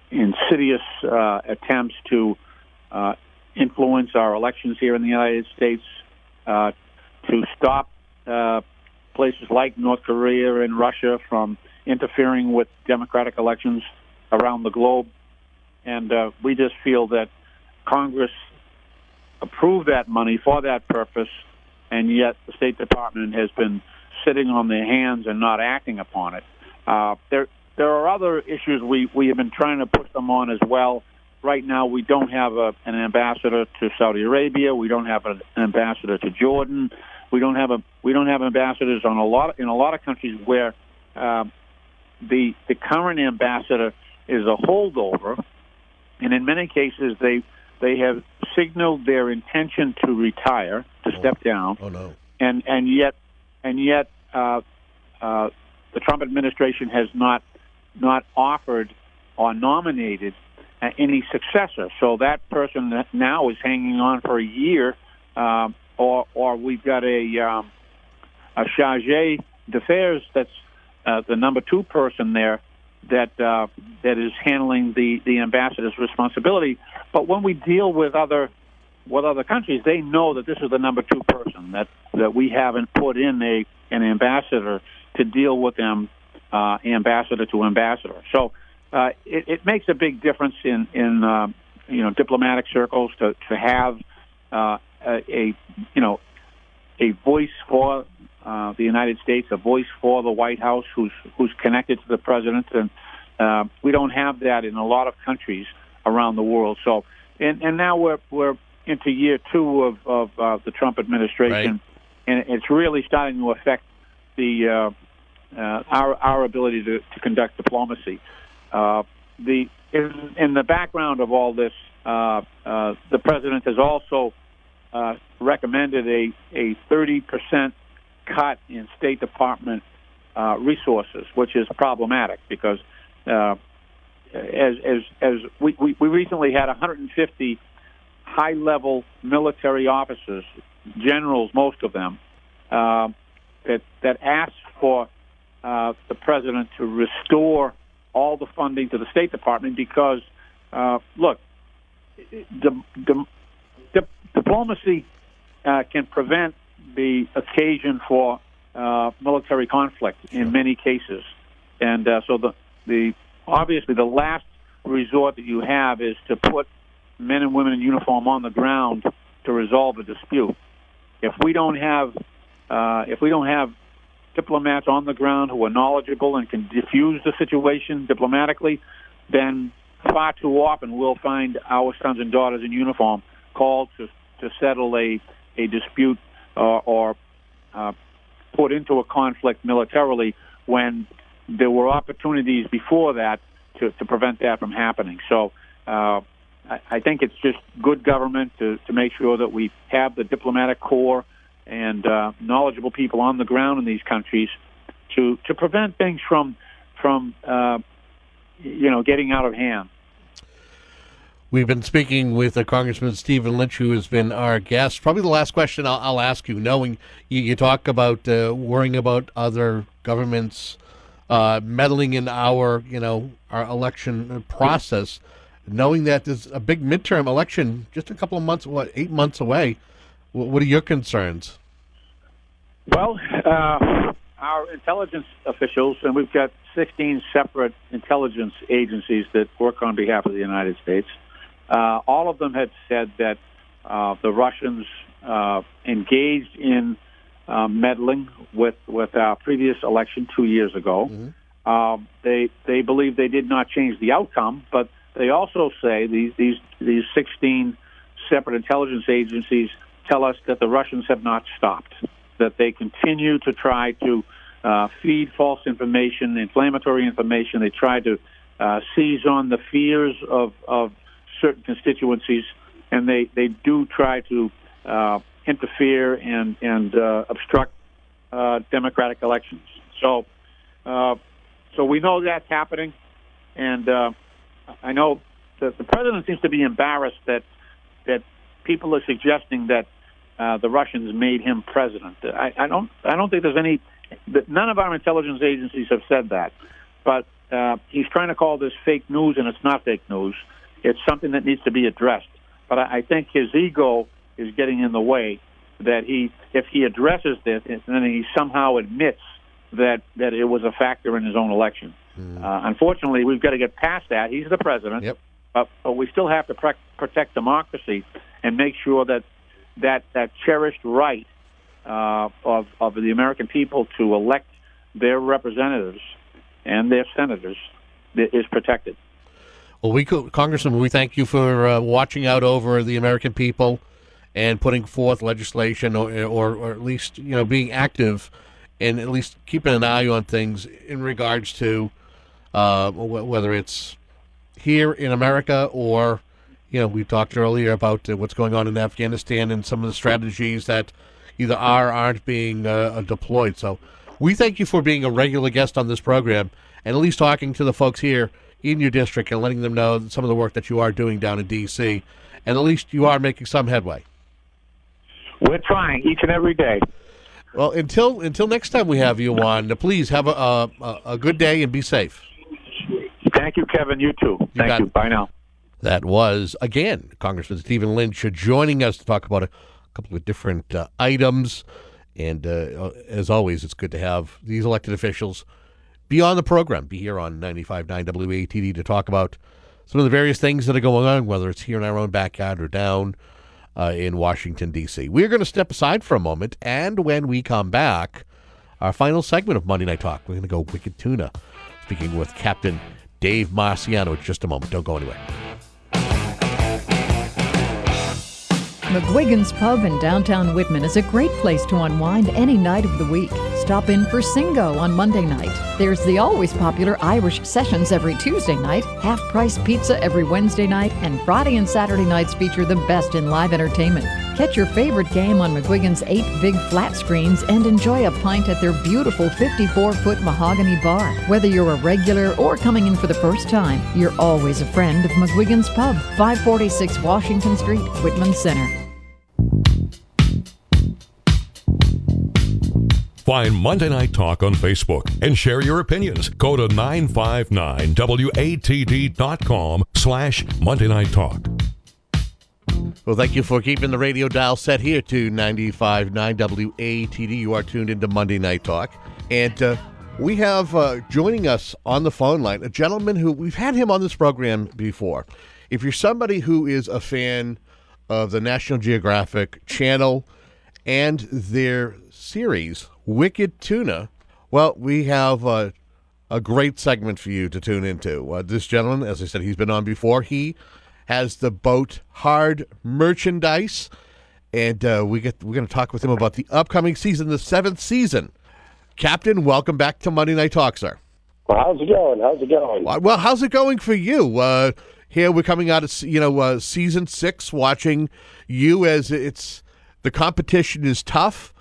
insidious attempts to influence our elections here in the United States, to stop places like North Korea and Russia from interfering with democratic elections around the globe. And we just feel that Congress approved that money for that purpose, and yet the State Department has been sitting on their hands and not acting upon it. There are other issues we have been trying to push them on as well. Right now, we don't have an ambassador to Saudi Arabia. We don't have an ambassador to Jordan. We don't have ambassadors in a lot of countries where the current ambassador is a holdover, and in many cases they have signaled their intention to retire, to step down. Oh no! And yet the Trump administration has not offered or nominated any successor. So that person now is hanging on for a year, or we've got a chargé d'affaires that's the number 2 person there that is handling the ambassador's responsibility. But when we deal with other countries, they know that this is the number 2 person, that we haven't put in an ambassador to deal with them, ambassador to ambassador. So it makes a big difference in diplomatic circles to have a voice for the United States, a voice for the White House, who's connected to the president, and we don't have that in a lot of countries around the world. So, and now we're into year 2 of the Trump administration, and it's really starting to affect our ability to conduct diplomacy. In the background of all this, the president has also recommended a 30% cut in State Department resources, which is problematic because as we recently had 150 high-level military officers, generals, most of them, that asked for the president to restore all the funding to the State Department because, look, diplomacy can prevent the occasion for military conflict in many cases, and so obviously the last resort that you have is to put men and women in uniform on the ground to resolve a dispute. If we don't have diplomats on the ground who are knowledgeable and can diffuse the situation diplomatically, then far too often we'll find our sons and daughters in uniform called to settle a dispute or put into a conflict militarily when there were opportunities before that to prevent that from happening. So I think it's just good government to make sure that we have the diplomatic corps and knowledgeable people on the ground in these countries to prevent things from getting out of hand. We've been speaking with Congressman Stephen Lynch, who has been our guest. Probably the last question I'll ask you, knowing you talk about worrying about other governments meddling in our election process, knowing that there's a big midterm election just a couple of months, 8 months away. What are your concerns? Well, our intelligence officials, and we've got 16 separate intelligence agencies that work on behalf of the United States, all of them had said that the Russians engaged in meddling with our previous election 2 years ago. Mm-hmm. They believe they did not change the outcome, but they also say these 16 separate intelligence agencies tell us that the Russians have not stopped, that they continue to try to feed false information, inflammatory information. They try to seize on the fears of certain constituencies, and they do try to interfere and obstruct democratic elections. So we know that's happening, and I know that the president seems to be embarrassed that people are suggesting that the Russians made him president. I don't think there's any. None of our intelligence agencies have said that, but he's trying to call this fake news, and it's not fake news. It's something that needs to be addressed. But I think his ego is getting in the way. That if he addresses this, and then he somehow admits that it was a factor in his own election. Unfortunately, we've got to get past that. He's the president, but we still have to protect democracy and make sure that cherished right of the American people to elect their representatives and their senators is protected. Well, Congressman, we thank you for watching out over the American people and putting forth legislation, or at least being active, and at least keeping an eye on things in regards to whether it's here in America or we talked earlier about what's going on in Afghanistan and some of the strategies that either are or aren't being deployed. So we thank you for being a regular guest on this program and at least talking to the folks here in your district and letting them know some of the work that you are doing down in D.C. And at least you are making some headway. We're trying each and every day. Well, until next time we have you on, please have a good day and be safe. Thank you, Kevin. You too. Thank you. Bye now. That was, again, Congressman Stephen Lynch joining us to talk about a couple of different items. And as always, it's good to have these elected officials be on the program, be here on 95.9 WATD to talk about some of the various things that are going on, whether it's here in our own backyard or down in Washington, D.C. We're going to step aside for a moment, and when we come back, our final segment of Monday Night Talk, we're going to go Wicked Tuna, speaking with Captain Dave Marciano in just a moment. Don't go anywhere. McGuigan's Pub in downtown Whitman is a great place to unwind any night of the week. Stop in for Singo on Monday night. There's the always popular Irish Sessions every Tuesday night, half-price pizza every Wednesday night, and Friday and Saturday nights feature the best in live entertainment. Catch your favorite game on McGuigan's 8 big flat screens and enjoy a pint at their beautiful 54-foot mahogany bar. Whether you're a regular or coming in for the first time, you're always a friend of McGuigan's Pub, 546 Washington Street, Whitman Center. Find Monday Night Talk on Facebook and share your opinions. Go to 959watd.com/Monday Night Talk. Well, thank you for keeping the radio dial set here to 95.9 WATD. You are tuned into Monday Night Talk. And we have joining us on the phone line a gentleman who we've had him on this program before. If you're somebody who is a fan of the National Geographic Channel and their series, Wicked Tuna, well, we have a great segment for you to tune into. This gentleman, as I said, he's been on before. He has the boat Hard merchandise, and we're going to talk with him about the upcoming season, the 7th season. Captain, welcome back to Monday Night Talk, sir. Well, how's it going? Well, how's it going for you? Here we're coming out of season 6, watching you as the competition is tough.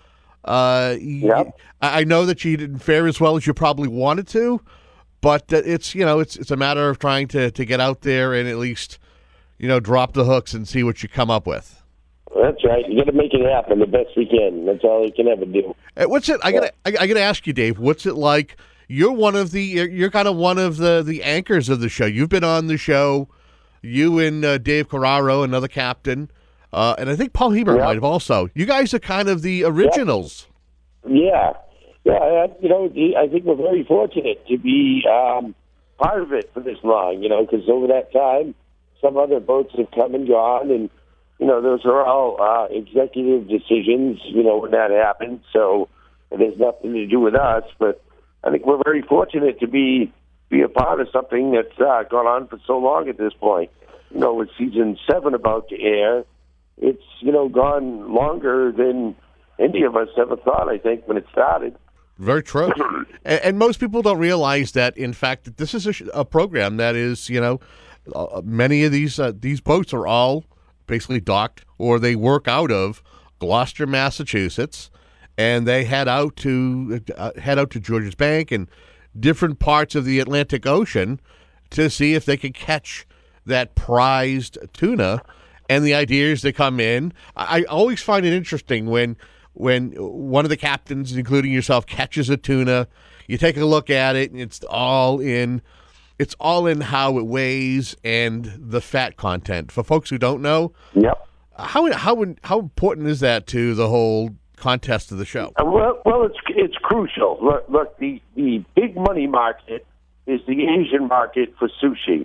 Yep. I know that you didn't fare as well as you probably wanted to, but it's a matter of trying to get out there and at least drop the hooks and see what you come up with. That's right. You got to make it happen the best we can. That's all you can ever do. What's it? I gotta ask you, Dave. What's it like? You're kind of one of the anchors of the show. You've been on the show. You and Dave Carraro, another captain. And I think Paul Hebert might have also. You guys are kind of the originals. Yeah. I think we're very fortunate to be part of it for this long, because over that time, some other boats have come and gone, and, those are all executive decisions, when that happened, so it has nothing to do with us, but I think we're very fortunate to be a part of something that's gone on for so long at this point. With season 7 about to air, it's, gone longer than any of us ever thought, I think, when it started. Very true. And most people don't realize that, in fact, that this is a program that is, many of these boats are all basically docked or they work out of Gloucester, Massachusetts, and they head out to Georges Bank and different parts of the Atlantic Ocean to see if they can catch that prized tuna. And the idea is they come in. I always find it interesting when one of the captains, including yourself, catches a tuna. you take a look at it, and it's all in how it weighs and the fat content. For folks who don't know, how important is that to the whole contest of the show? Well, it's crucial. Look, the big money market is the Asian market for sushi.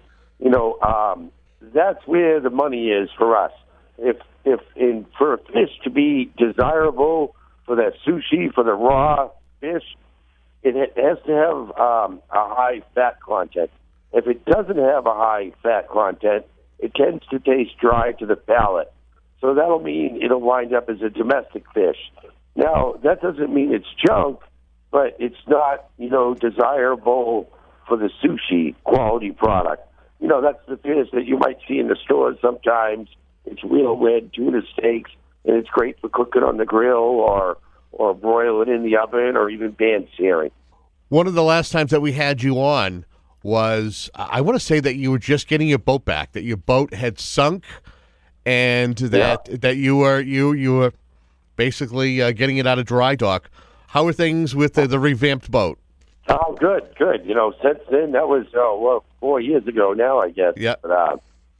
That's where the money is for us. For a fish to be desirable for that sushi, for the raw fish, it has to have a high fat content. If it doesn't have a high fat content, it tends to taste dry to the palate. So that'll mean it'll wind up as a domestic fish. Now, that doesn't mean it's junk, but it's not, desirable for the sushi quality product. That's the fish that you might see in the stores sometimes. It's real red tuna steaks, and it's great for cooking on the grill or broiling in the oven or even pan searing. One of the last times that we had you on was, I want to say that you were just getting your boat back, that your boat had sunk, and that you were basically getting it out of dry dock. How are things with the revamped boat? Oh, good. Since then, that was 4 years ago now, I guess. Yeah. But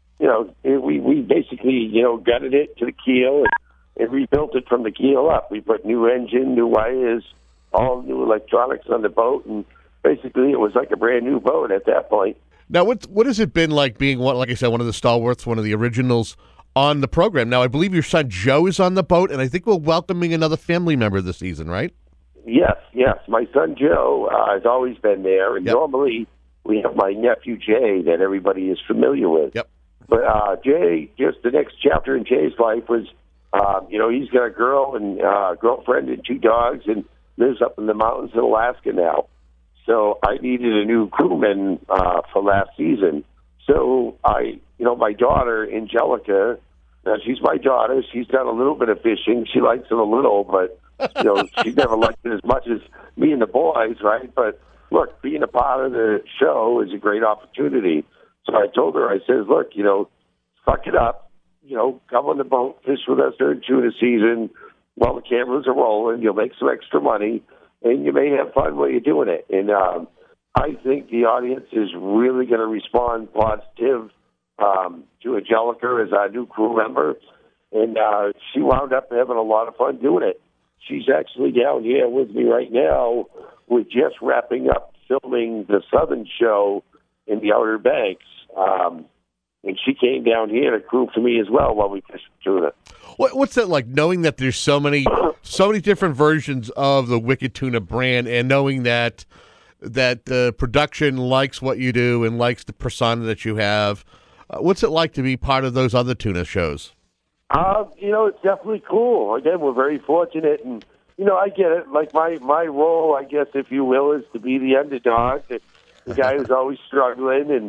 we basically gutted it to the keel and rebuilt it from the keel up. We put new engine, new wires, all new electronics on the boat, and basically it was like a brand new boat at that point. Now, what has it been like being like I said, one of the stalwarts, one of the originals on the program? Now, I believe your son Joe is on the boat, and I think we're welcoming another family member this season, right? Yes. My son Joe has always been there, and normally we have my nephew Jay that everybody is familiar with. Yep. But Jay, just the next chapter in Jay's life was, he's got a girlfriend and 2 dogs, and lives up in the mountains in Alaska now. So I needed a new crewman for last season. So my daughter Angelica, now she's my daughter. She's done a little bit of fishing. She likes it a little, but she's never liked it as much as me and the boys, right? But look, being a part of the show is a great opportunity. So I told her, I said, look, suck it up. Come on the boat, fish with us during tuna season while the cameras are rolling. You'll make some extra money, and you may have fun while you're doing it. And I think the audience is really going to respond positive to Angelica as our new crew member. And she wound up having a lot of fun doing it. She's actually down here with me right now. We're just wrapping up filming the Southern show in the Outer Banks. And she came down here to crew for me as well while we fished tuna. What's that like, knowing that there's so many different versions of the Wicked Tuna brand, and knowing that the production likes what you do and likes the persona that you have? What's it like to be part of those other tuna shows? It's definitely cool. Again, we're very fortunate, and I get it. Like my role, I guess, if you will, is to be the underdog, the guy who's always struggling, and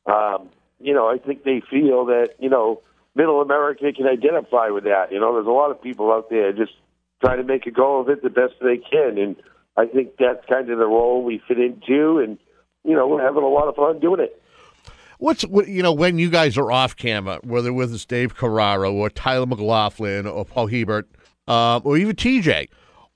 I think they feel that Middle America can identify with that. There's a lot of people out there just trying to make a go of it the best they can, and I think that's kind of the role we fit into, and we're having a lot of fun doing it. When you guys are off camera, whether with us Dave Carraro or Tyler McLaughlin or Paul Hebert, or even TJ,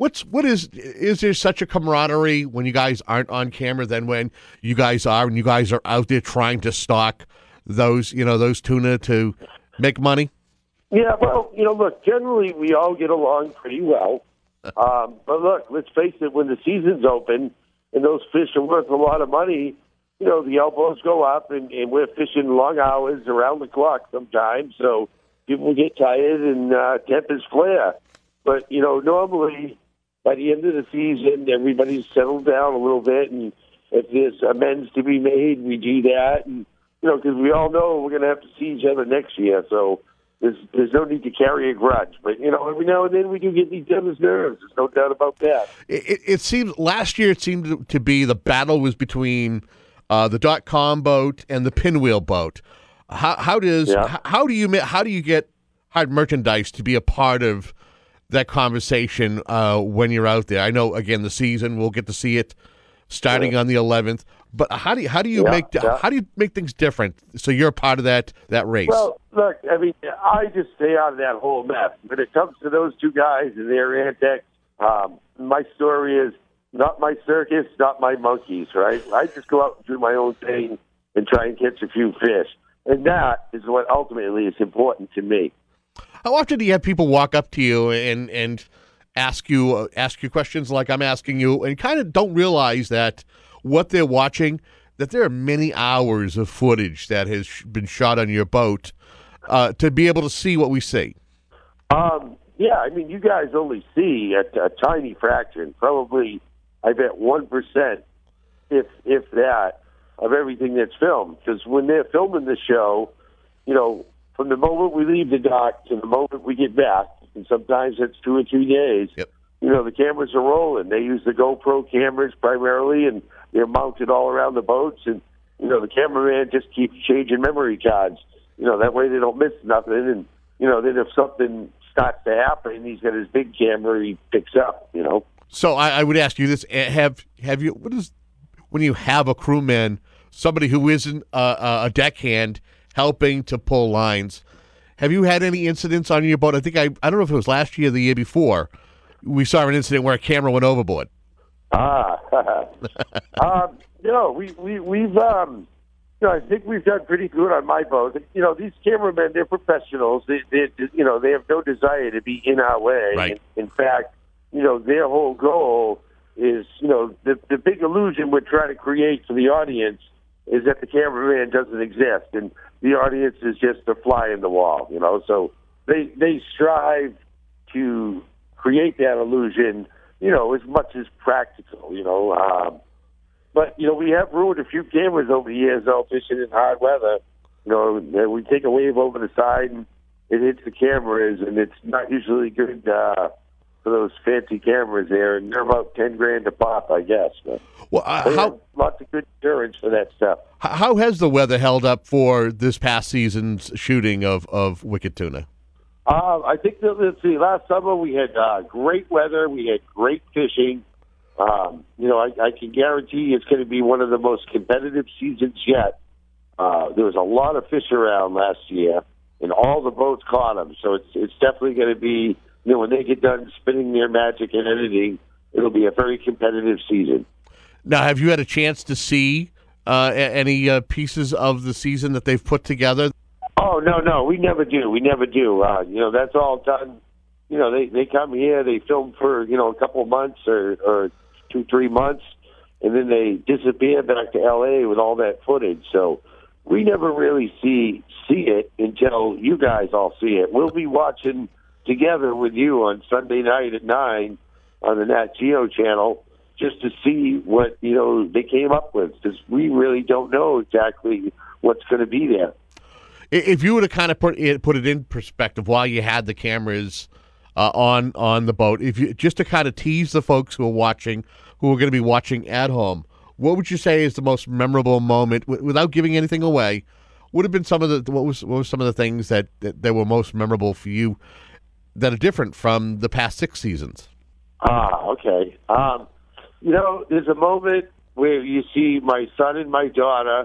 is there such a camaraderie when you guys aren't on camera than when you guys are, and you guys are out there trying to stock those tuna to make money? Yeah, well, look, generally we all get along pretty well. But look, let's face it, when the season's open and those fish are worth a lot of money, the elbows go up, and we're fishing long hours around the clock sometimes, so people get tired and tempers flare. But, normally by the end of the season, everybody's settled down a little bit, and if there's amends to be made, we do that. And, because we all know we're going to have to see each other next year, so there's no need to carry a grudge. But, every now and then we do get each other's nerves. There's no doubt about that. It seems, last year it seemed to be the battle was between the .com boat and the Pinwheel boat. How do you get hard merchandise to be a part of that conversation when you're out there? I know, again, the season, we'll get to see it starting on the 11th. But how do you make things different so you're a part of that race? Well, look, I just stay out of that whole mess. When it comes to those two guys and their antics, my story is not my circus, not my monkeys, right? I just go out and do my own thing and try and catch a few fish. And that is what ultimately is important to me. How often do you have people walk up to you and ask you questions like I'm asking you, and kind of don't realize that what they're watching, that there are many hours of footage that has been shot on your boat to be able to see what we see? Yeah, I mean, you guys only see a tiny fraction, probably, I bet 1%, if that, of everything that's filmed. Because when they're filming the show, you know, from the moment we leave the dock to the moment we get back, and sometimes it's 2 or 3 days, you know, the cameras are rolling. They use the GoPro cameras primarily, and they're mounted all around the boats. And, you know, the cameraman just keeps changing memory cards. You know, that way they don't miss nothing. And, you know, then if something starts to happen, he's got his big camera he picks up, you know. So I would ask you this: have you? What is when you have a crewman, somebody who isn't a deckhand helping to pull lines? Have you had any incidents on your boat? I think I don't know if it was last year or the year before. We saw an incident where a camera went overboard. No, we've you know, I think we've done pretty good on my boat. You know, these cameramen, they're professionals. They you know, they have no desire to be in our way. Right. In fact, you know, their whole goal is, you know, the big illusion we're trying to create for the audience is that the cameraman doesn't exist, and the audience is just a fly in the wall, you know. So they strive to create that illusion, you know, as much as practical, you know. But, you know, we have ruined a few cameras over the years, though, fishing in hard weather. You know, we take a wave over the side and it hits the cameras, and it's not usually good for those fancy cameras there, and they're about $10,000 a pop, I guess. But well, have lots of good insurance for that stuff. How has the weather held up for this past season's shooting of Wicked Tuna? I think that, let's see, last summer we had great weather, we had great fishing. You know, I can guarantee it's going to be one of the most competitive seasons yet. There was a lot of fish around last year, and all the boats caught them. So it's definitely going to be, you know, when they get done spinning their magic and editing, it'll be a very competitive season. Now, have you had a chance to see any pieces of the season that they've put together? Oh, no, we never do. We never do. You know, that's all done. You know, they come here, they film for, you know, a couple of months or 2-3 months, and then they disappear back to L.A. with all that footage. So we never really see it until you guys all see it. We'll be watching together with you on Sunday night at 9 on the Nat Geo channel just to see what, you know, they came up with, because we really don't know exactly what's going to be there. If you were to kind of put it in perspective while you had the cameras on the boat, if you just to kind of tease the folks who are watching, who are going to be watching at home, what would you say is the most memorable moment, without giving anything away? Would have been some of the what was some of the things that were most memorable for you that are different from the past 6 seasons? Okay. You know, there's a moment where you see my son and my daughter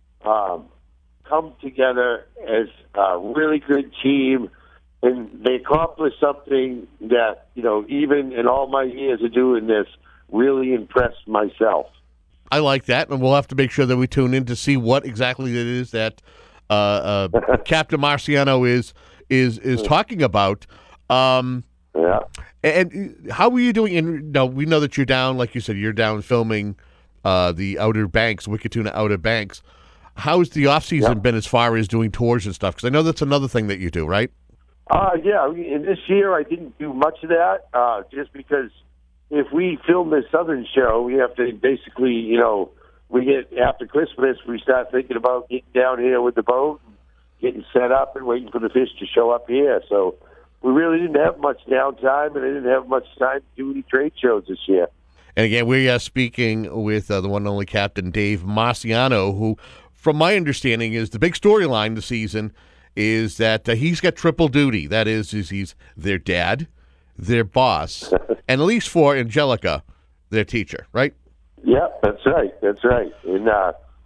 come together as a really good team, and they accomplish something that, you know, even in all my years of doing this, really impressed myself. I like that, and we'll have to make sure that we tune in to see what exactly it is that Captain Marciano is talking about. Yeah. And how were you doing? And no, we know that you're down, like you said, you're down filming the Outer Banks, Wicked Tuna Outer Banks. How's the off season been as far as doing tours and stuff? Because I know that's another thing that you do, right? Yeah. And this year I didn't do much of that, just because if we film this Southern show, we have to basically, you know, we get after Christmas, we start thinking about getting down here with the boat, and getting set up and waiting for the fish to show up here. So we really didn't have much downtime, and I didn't have much time to do any trade shows this year. And again, we are speaking with the one and only Captain Dave Marciano, who, from my understanding, is the big storyline this season is that he's got triple duty. That is he's their dad, their boss, and at least for Angelica, their teacher, right? Yeah, that's right. That's right. And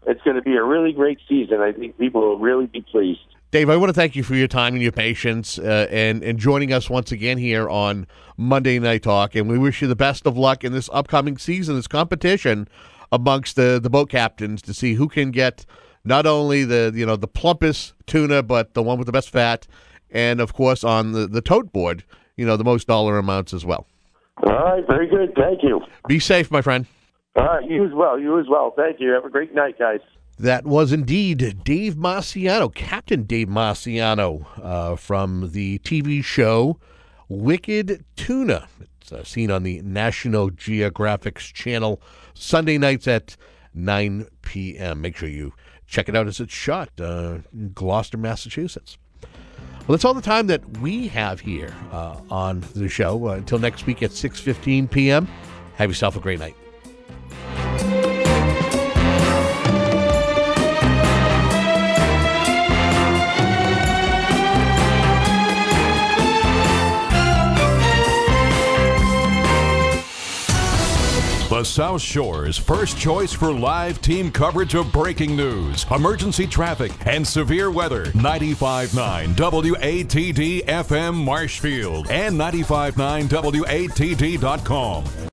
it's going to be a really great season. I think people will really be pleased. Dave, I want to thank you for your time and your patience and joining us once again here on Monday Night Talk. And we wish you the best of luck in this upcoming season, this competition amongst the boat captains to see who can get not only the plumpest tuna, but the one with the best fat, and of course on the tote board, the most dollar amounts as well. All right, very good. Thank you. Be safe, my friend. All right, you as well. You as well. Thank you. Have a great night, guys. That was indeed Dave Marciano, Captain Dave Marciano, from the TV show Wicked Tuna. It's seen on the National Geographic's channel Sunday nights at 9 p.m. Make sure you check it out as it's shot in Gloucester, Massachusetts. Well, that's all the time that we have here on the show. Until next week at 6:15 p.m., have yourself a great night. The South Shore's first choice for live team coverage of breaking news, emergency traffic, and severe weather. 95.9 WATD FM Marshfield and 95.9WATD.com.